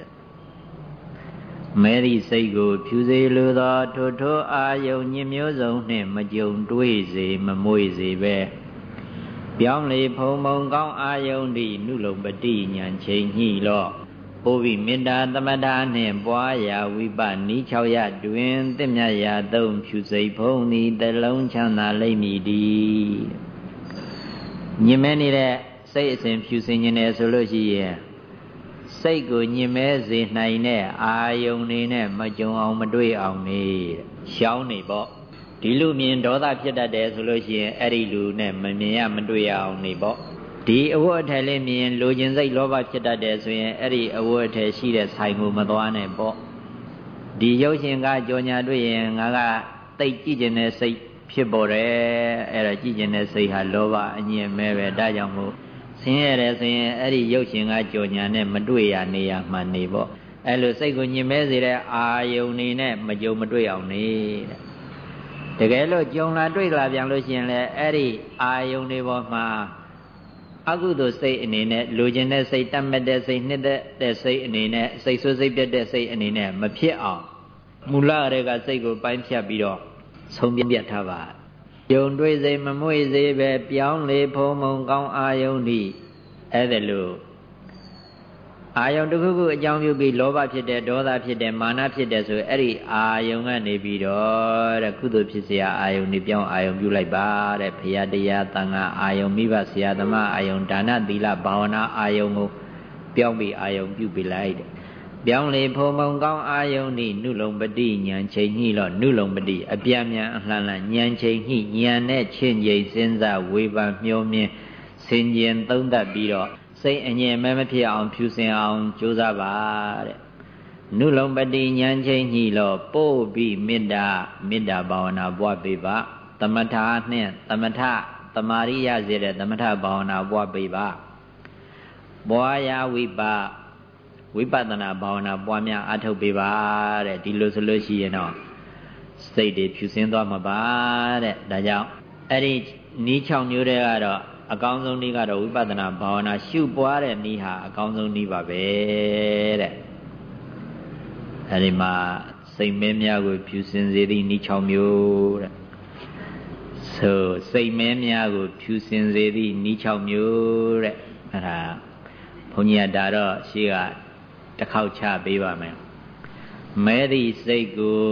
မဲဒီစိတ်ကိုဖြူစေလိုသောထိုထိုအာယုန်ညစ်မျိုးစုံနှင့်မကြုံတွေ့စေမမွေ့စေပဲပြောင်းလေဖုံဖုံကောင်းအာယုန်သည်နုလုံပတိဉာဏ်ချိန်ညှိလော့ဩဝိမေတ္တာသမထနှင့်ပွားရာဝိပနိ၆ရတွင်သင့်မြတ်ရာသုံးဖြူစိတ်ဖုံးသည်တလုံးချမ်းသာလိမ့်မည်တည်းညင်မဲနေတဲ့စိတ်အစဉ်ဖြူစင်ခြင်းနဲ့ဆိုလို့ရှိရင်စိတ်ကိုညင်မဲစေနိုင်တဲ့အာယုန်နေနဲ့မကြုံအောင်မတွေ့အောင်နေရှောင်းနေပေါ့ဒီလူမြင်ဒေါသဖြစ်တတ်တယ်ဆိုလို့ရှိရင်အဲ့ဒီလူနဲ့မမြင်ရမတွေ့ရအောင်နေပေါ့ဒီအဝတ်အထည်လေးမြင်လိုချင်စိတ်လောဘဖြစ်တတ်တယ်ဆိုရင်အဲ့ဒီအဝတ်အထည်ရှိတဲ့ဆိုင်ကိုမသွားနဲ့ပေါ့ဒီရုပ်ရှင်ကကြောညာတွေ့ရင်ငါကတိတ်ကြည့်ကျင်တဲ့စိတ်ဖြစ်ပေါ်တယ်အဲ့ဒါကြည့်ကျင်တဲ့စိတ်ဟာလောဘအညစ်မဲပဲဒါကြောင့်မို့ဆင်းရဲတယ်ဆိုရင်အဲ့ဒီရုပ်ရှင်ကကြောညာနဲ့မတွေ့ရနေရမှနေပေါ့အဲ့လိုစိတ်ကိုညစ်မဲစေတဲ့အာယုန်နေနဲ့မကြုံမတွေ့အောင်နေတဲ့တကယ်လို့ကြုံလာတွေ့လာပြန်လို့ရှိရင်လည်းအဲ့ဒီအာယုန်တွေပေါ်မှာအကုသိုလ်စိတ်အနေနဲ့လိုချင်တဲ့စိတ်တတ်မဲ့တဲ့စိတ်နှစ်တဲ့စိတ်အနေနဲ့စိတ်ဆိုးစိတ်ပြတ်တဲ့စိတ်အနေနဲ့မဖြစ်အောင်မူလရဲကစိတ်ကိုပိုင်းဖြတ်ပြီးတော့ဆုံးပြတ်ထားပါယုံတွေ့စိတ်မမွေ့စေပဲပြောင်းလေဖုံမုံကောင်းအာယုန်ဤအဲ့ဒါလို့အာယုန်တစ်ခုခုအကြောင်းပြုပြီးလောဘဖြစ်တဲ့ဒေါသဖြစ်တဲ့မာနဖြစ်တဲ့ဆိုအဲ့ဒီအာယုန်ကနေပြီးတော့တဲ့ကုသိုလ်ဖြစ်เสียအာယုန်ဒီပြောင်းအာယုန်ပြုလိုက်ပါတဲ့ဘုရားတရားသံဃာအာယုန်မိဘဆရာသမားအာယုန်ဒါနသီလဘာဝနာအာယုန်ကိုပြောင်းပြီးအာယုန်ပြုပြီးလိုက်တဲ့ပြောင်းလေဖုံမုံကောင်းအာယုန်ဤနုလုံပတိဉာဏ်ချိန်ညှိတော့နုလုံပတိအပြာမြန်အလှန်လှန်ဉာဏ်ချိန်ညှိဉာဏ်နဲ့ချင်းချိန်စဉ်းစားဝေဖန်မျှောမြင်ဆင်ခြင်သုံးသပ်ပြီးတော့စိတ်အငြင်းမဲမဖြစ်အောင်ဖြူစင်အောင်ကြိုးစားပါတဲ့နုလုံပတိဉာဏ်ချိန်ညှိလို့ပို့ပြီးမေတ္တာမေတ္တာဘာဝနာပွားပေးပါသမထနှင့်သမထတမာရိယစေတဲ့သမထဘာဝနာပွားပေးပါပွားရာဝိပါဝိပဿနာဘာဝနာပွားများအထုတ်ပေးပါတဲ့ဒီလိုဆိုလို့ရှိရင်တော့စိတ်တွေဖြူစင်သွားမှာပါတဲ့ဒါကြောင့်အဲ့ဒီနီး၆မျိုးတွေကတော့အကောင်းဆုံးနည်းကတော့ဝိပဿနာဘာဝနာရှုပွားတဲ့နည်းဟာအကောင်းဆုံးနည်းပါပဲတဲ့အဲ့ဒီမှာစိတ်မဲများကိုဖြူစင်စေသည့်နည်း၆မျိုးတဲ့ဆိုစိတ်မဲများကိုဖြူစင်စေသည့်နည်း၆မျိုးတဲ့အဲ့ဒါဘုန်းကြီးကဒါတော့ရှေ့ကတစ်ခေါက်ချပေးပါမယ်မဲသည့်စိတ်ကို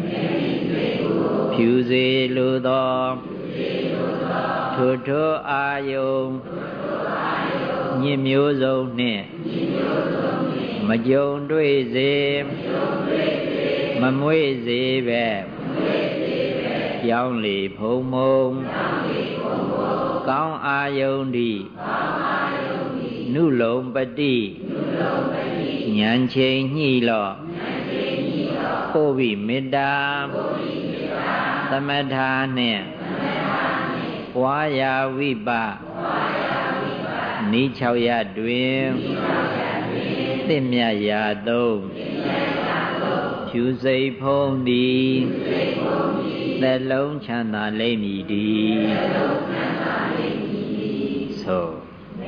ဖြူစေလိုသောထိုထိုအာယုန်ညစ်မျိုးစုံနှင့်မကြုံတွေ့စေမမွေ့စေပဲပြောင်းလေဖုံမုံကောင်းအာယုန်ဒီနုလုံပတိဉာဏ်ချိန်ညှိလော့ပို့ပြီးမေတ္တာသမထနှင့်ပွားရာဝိပနိ၆ရတွင်သင့်မြတ်ရာသုံးဖြဖြူစိတ်ဖုံးသည်သက်လုံးချမ်းသာလိမ့်မည်တည်းသို့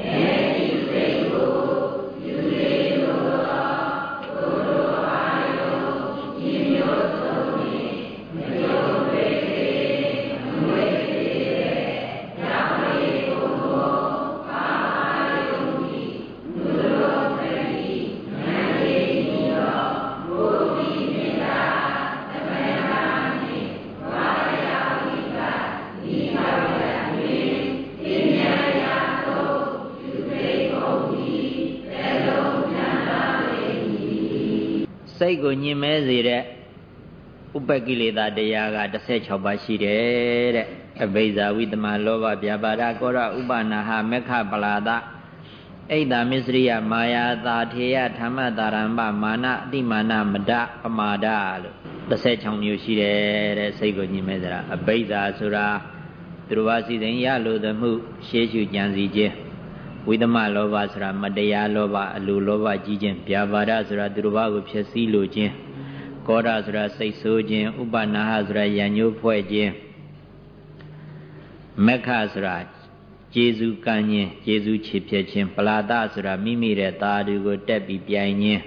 စိတ်ကိုညင်မဲစေတဲ့ဥပ္ပကိလေသာတရားကsixty-sixပါးရှိတယ်တဲ့အဘိဇာဝိတ္တမလောဘဗျာပါဒကောရဥပနာဟမေခပလာဒဣဒ္ဓမစ္စရိယမာယာသာထေယဓမ္မတာရမ္ပမာနအတိမာနမဒပမာဒလို့sixty-sixမျိုးရှိတယ်တဲ့စိတ်ကိုညင်မဲစရာအဘိဇာဆိုတာသူတော်ဘာစီစဉ်ရလို့သမှုရှေးရှုကြံစီခြင်းဝိသမလောဘဆိုတာမတရားလောဘအလိုလောဘကြီးခြင်းဗျာပါဒဆိုတာသူတော်ဘာကိုဖျက်ဆီးလိုခြင်းကောဓဆိုတာစိတ်ဆိုးခြင်းဥပနာဟဆိုတာရံညှိုးဖွဲ့ခြင်းမက္ခဆိုတာကျေစုကံခြင်းကျေစုချေဖြတ်ခြင်းပလာဒဆိုတာမိမိရဲ့သားတွေကိုတက်ပြီးပြိုင်ခြင်း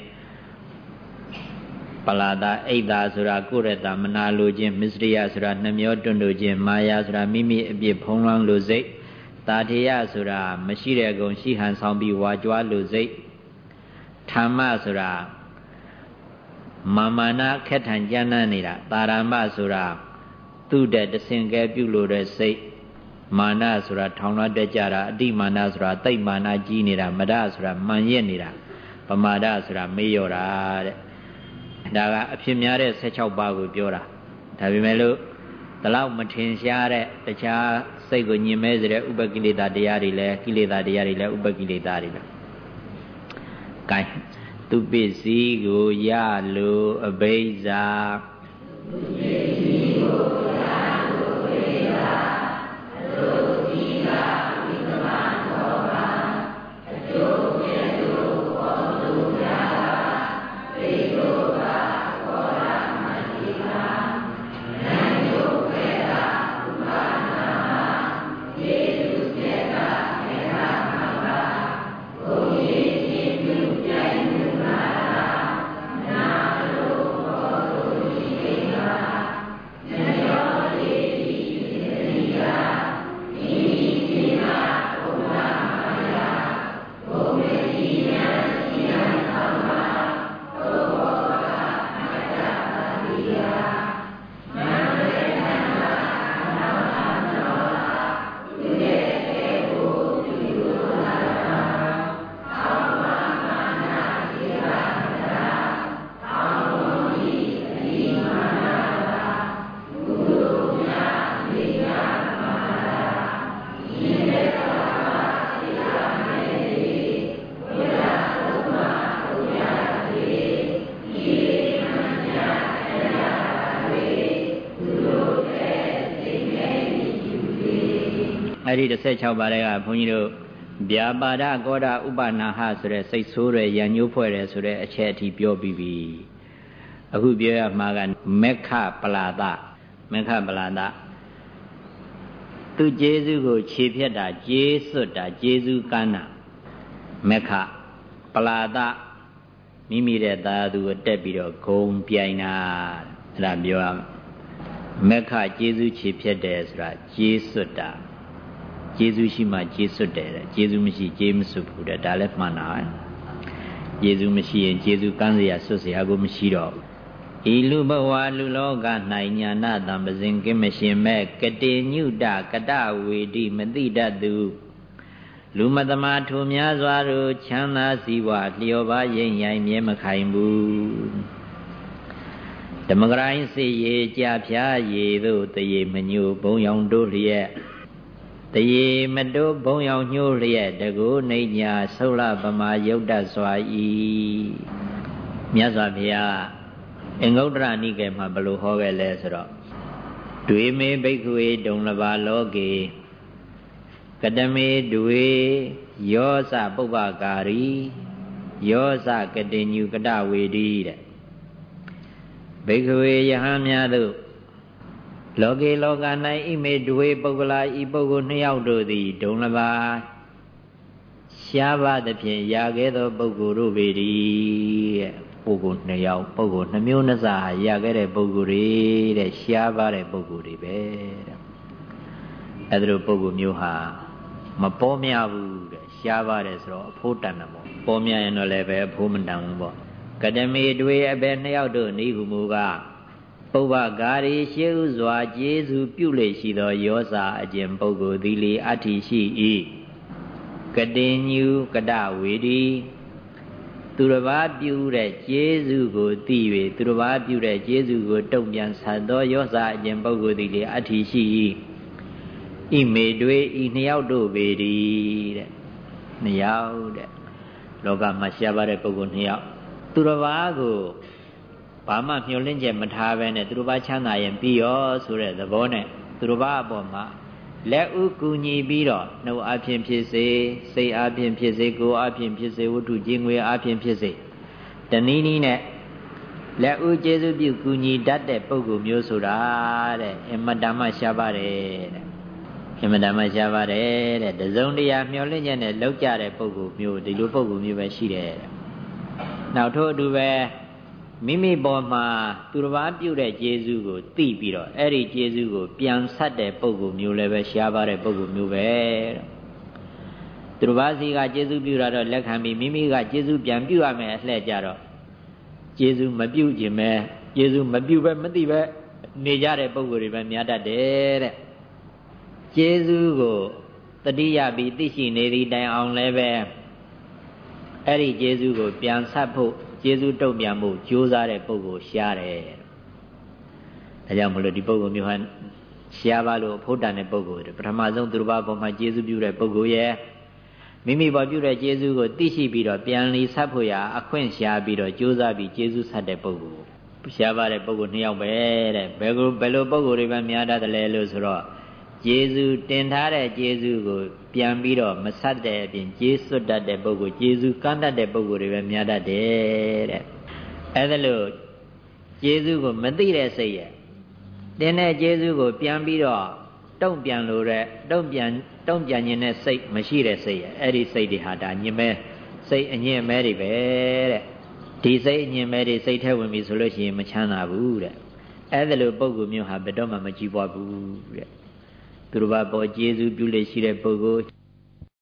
ပလာဒအိတ်သာဆိုတာကိုယ့်ရဲ့သားမနာလိုခြင်းမစ္စရိယဆိုတာနှမျောတွန့်လို့ခြင်းမာယာဆိုတာမိမိအပြစ်ဖုံးလွှမ်းလိုစိတ်တာထေယဆိုတာမရှိတဲ့ကုံရှိဟန်ဆောင်ပြီးဝါကြွားလိုစိတ်ဓမ္မဆိုတာမာမာနာခက်ထန်ကြမ်းတမ်းနေတာတာရမဆိုတာသူ့တဲ့တစင်ကဲပြုလို့တဲ့စိတ်မာနဆိုတာထောင်လွှတ်တက်ကြတာအတိမာနဆိုတာတိတ်မာနကြီးနေတာမဒဆိုတာမှန်ရစ်နေတာပမာဒဆိုတာမေ့လျော့တာတဲ့ဒါကအဖြစ်များတဲ့sixty-sixပါးကိုပြောတာဒါပေမဲ့လို့ဒီလောက်မထင်ရှားတဲ့တခြားစိတ်ကိုညင်မဲစေတဲ့ဥပကိလေသာတရားတွေလည်းကိလေသာတရားတွေလည်းဥပကိလေသာတွေပဲ။ gain သူပစ္စည်းကိုရလို့အဘိဇာသူပစ္စည်းကိုရလို့အဘိဇာအလိုတိကဝိသမသောပါအကျိုးကျေစုဘောသူရာဘိသောပါဘောရမတိကနန္ယုခေတာဥပါနာယေစုစေတာခေတာမဘာဘုံယေခြင်းပြုကြိုင်မှုနာနာလိုဘောသူရှိကိမာနယောတိတိတိကာမိမိစိမာဘုံနာမယဘုံမေတိညာစိယံသမ္မာသောဘောကမတ္တတိယမံဝေနနာနာနောသူရဲ့ကေကိုသူလိုလာတာအောင်းမာမာနာစိယံတာအောင်းမုန်ဤအတိမာနာဘုလိုမြတ်မိယမာနာဤမေတ္တာစိယမေတိဝိရသုမဘုရားတိဤမညာအရာတွေဘုလိုတဲ့စိတ်ငြိမ်ယူသည်အဲ့ဒီsixty-sixပါးတွေကဘုန်းကြီးတို့ဗျာပါဒကောဒဥပနာဟဆိုတဲ့စိတ်ဆိုးတဲ့ရံညှိုးဖွဲ့တယ်ဆိုတဲ့အချက်အထိပြောပြီးပြီအခုပြောရမှာကမေခပလာဒမေခပလာဒသူကျေစုကိုခြေဖြတ်တာကျေးစွတ်တာကျေစုကမ်းတာမေခပလာဒမိမိတဲ့သာသူကိုတက်ပြီးတော့ဂုံပြိုင်တာအဲ့ဒါပြောရမေခကျေစုခြေဖြတ်တယ်ဆိုတာကျေးစွတ်တာကျေးဇူးရှိမှကျေးစွတ်တယ်တဲ့ကျေးဇူးမရှိကျေးမစွတ်ဘူးတဲ့ဒါလည်းမှန်တာပဲကျေးဇူးမရှိရင်ကျေးဇူးကမ်းစရာစွတ်စရာကိုမရှိတော့ဤလူဘဝလူလောက၌ညာနာတံပဇင်ကင်းမရှင်မဲ့ကတိညုတကတဝေတိမတိတတ်သူလူမသမာထိုများစွာတို့ချမ်းသာစည်းဝါလျော်ပါရင်ရိုင်မြဲမခိုင်ဘူးဓမ္မဂရိုင်းစေရေကြဖြားရေတို့တရေမညိုဘုံရောင်တို့လျက်တရေမတိုးဘုံရောင်ညှိုးလျက်တကူနေညာဆုလပမာယုတ်တစွာဤမြတ်စွာဘုရားအင်္ဂုတ္တရနိကေမှာဘယ်လိုဟောခဲ့လဲဆိုတော့ဒွေမေဘိက္ခွေဒုံလဘာလောကေကတမေဒွေယောစပုပ္ပကာရီယောစကတိညုကတဝေဒီတဲ့ဘေကဝေယဟန်များတို့လောကေလောက၌ဣမေဒွေပုဂ္ဂလာဤပုဂ္ဂိုလ်နှစ်ယောက်တို့သည်ဒုံလပါရှားပါသဖြင့်ရာခဲ့သောပုဂ္ဂိုလ်တို့ပေ၏တဲ့ပုဂ္ဂိုလ်နှစ်ယောက်ပုဂ္ဂိုလ်နှမျိုးနှစ်စားရာခဲ့တဲ့ပုဂ္ဂိုလ်တွေတဲ့ရှားပါတဲ့ပုဂ္ဂိုလ်တွေပဲတဲ့အဲ့ဒါလိုပုဂ္ဂိုလ်မျိုးဟာမပေါ်များဘူးတဲ့ရှားပါတယ်ဆိုတော့အဖို့တန်တယ်ပေါ့ပေါ်များရင်တော့လည်းပဲအဖို့မတန်ဘူးပေါ့ကတမေတွေအဘယ်နှစ်ယောက်တို့ဤဟုမူကားပုဗ္ဗကာရီရှေးဥစွာကျေးဇူးပြုလေရှိသောယောစာအကျင့်ပုဂ္ဂိုလ်သည်လေအဋ္ဌိရှိ၏ကတိညုကတဝေဒီသူတစ်ပါးပြုတဲ့ကျေးဇူးကိုသိ၍သူတစ်ပါးပြုတဲ့ကျေးဇူးကိုတုံ့ပြန်ဆတ်သောယောစာအကျင့်ပုဂ္ဂိုလ်သည်လေအဋ္ဌိရှိ၏ဣမေတွေဤနှစ်ယောက်တို့ပေသည်တဲ့နှစ်ယောက်တဲ့လောကမှာရှားပါတဲ့ပုဂ္ဂိုလ်နှစ်ယောက်သူတစ်ပါးကိုဘာမှမျှော်လင့်ချက်မထားဘဲနဲ့သူတစ်ပါးချမ်းသာရင်ပြီးရောဆိုတဲ့သဘောနဲ့သူတစ်ပါးအပေါ်မှာလက်ဥကူညီပြီးတော့နှုတ်အဖြစ်ဖြစ်စေစိတ်အဖြစ်ဖြစ်စေကိုယ်အဖြစ်ဖြစ်စေဝတ္ထုကြီးငွေအဖြစ်ဖြစ်စေတနည်းနည်းနဲ့လက်ဥကျေစုပြုကူညီတတ်တဲ့ပုဂ္ဂိုလ်မျိုးဆိုတာတဲ့အမတ္တမရှားပါတယ်တဲ့အမတ္တမရှားပါတယ်တဲ့တစုံတရာမျှော်လင့်ချက်နဲ့လောက်ကြတဲ့ပုဂ္ဂိုလ်မျိုးဒီလိုပုဂ္ဂိုလ်မျိုးပဲရှိတယ်တဲ့နောက်ထို့အတူပဲမိမိပေါ်မှာသူတစ်ပါးပြုတဲ့ကျေးဇူးကိုသိပြီးတော့အဲ့ဒီကျေးဇူးကိုပြန်ဆက်တဲ့ပုဂ္ဂိုလ်မျိုးလည်းပဲရှားပါတဲ့ပုဂ္ဂိုလ်မျိုးပဲသူတစ်ပါးစီကကျေးဇူးပြုတာတော့လက်ခံပြီးမိမိကကျေးဇူးပြန်ပြုရမယ်အလှည့်ကြတော့ကျေးဇူးမပြုခြင်းပဲကျေးဇူးမပြုပဲမသိပဲနေကြတဲ့ပုဂ္ဂိုလ်တွေပဲများတတ်တယ်တဲ့ကျေးဇူးကိုတတိယပြီးသိရှိနေသည့်တိုင်အောင်လည်းပဲအဲ့ဒီကျေးဇူးကိုပြန်ဆက်ဖို့ကျေးဇူးတုံ့ပြန်မှုကြိုးစားတဲ့ပုဂ္ဂိုလ်ရှားတယ်။ဒါကြောင့်မလို့ဒီပုဂ္ဂိုလ်မျိုးဟာရှားပါလို့အဖို့တန်တဲ့ပုဂ္ဂိုလ်တွေပထမဆုံးသူတစ်ပါးပေါ်မှာကျေးဇူးပြုတဲ့ပုဂ္ဂိုလ်ရဲ့မိမိပေါ်ပြုတဲ့ကျေးဇူးကိုသိရှိပြီးတော့ပြန်လီဆက်ဖို့ရာအခွင့်ရှားပြီးတော့ကြိုးစားပြီးကျေးဇူးဆက်တဲ့ပုဂ္ဂိုလ်ရှားပါတဲ့ပုဂ္ဂိုလ်နှစ်ယောက်ပဲတဲ့ဘယ်လိုဘယ်လိုပုဂ္ဂိုလ်တွေပဲများတတ်တယ်လဲလို့ဆိုတော့ကျေးဇူးတင်ထားတဲ့ကျေးဇူးကိုပြန်ပြီးတော့မဆက်တဲ့အပြင်ကျေးစွတ်တတ်တဲ့ပုဂ္ဂိုလ်ကျေးဇူးကမ်းတတ်တဲ့ပုဂ္ဂိုလ်တွေပဲများတတ်တယ်တဲ့အဲ့ဒါလို့ကျေးဇူးကိုမသိတဲ့စိတ်ရဲ့တင်တဲ့ကျေးဇူးကိုပြန်ပြီးတော့တုံ့ပြန်လို့တဲ့တုံ့ပြန်တုံ့ပြန်ခြင်းတဲ့စိတ်မရှိတဲ့စိတ်ရဲ့အဲ့ဒီစိတ်တွေဟာဒါညင်မဲစိတ်အညင်မဲတွေပဲတဲ့ဒီစိတ်အညင်မဲတွေစိတ်ထဲဝင်ပြီဆိုလို့ရှိရင်မချမ်းသာဘူးတဲ့အဲ့ဒါလို့ပုဂ္ဂိုလ်မျိုးဟာဘယ်တော့မှမကြည်ပွားဘူးတဲ့သူတို့ဘာပေါ်ကျေးဇူးပြုလေရှိတဲ့ပုဂ္ဂိုလ်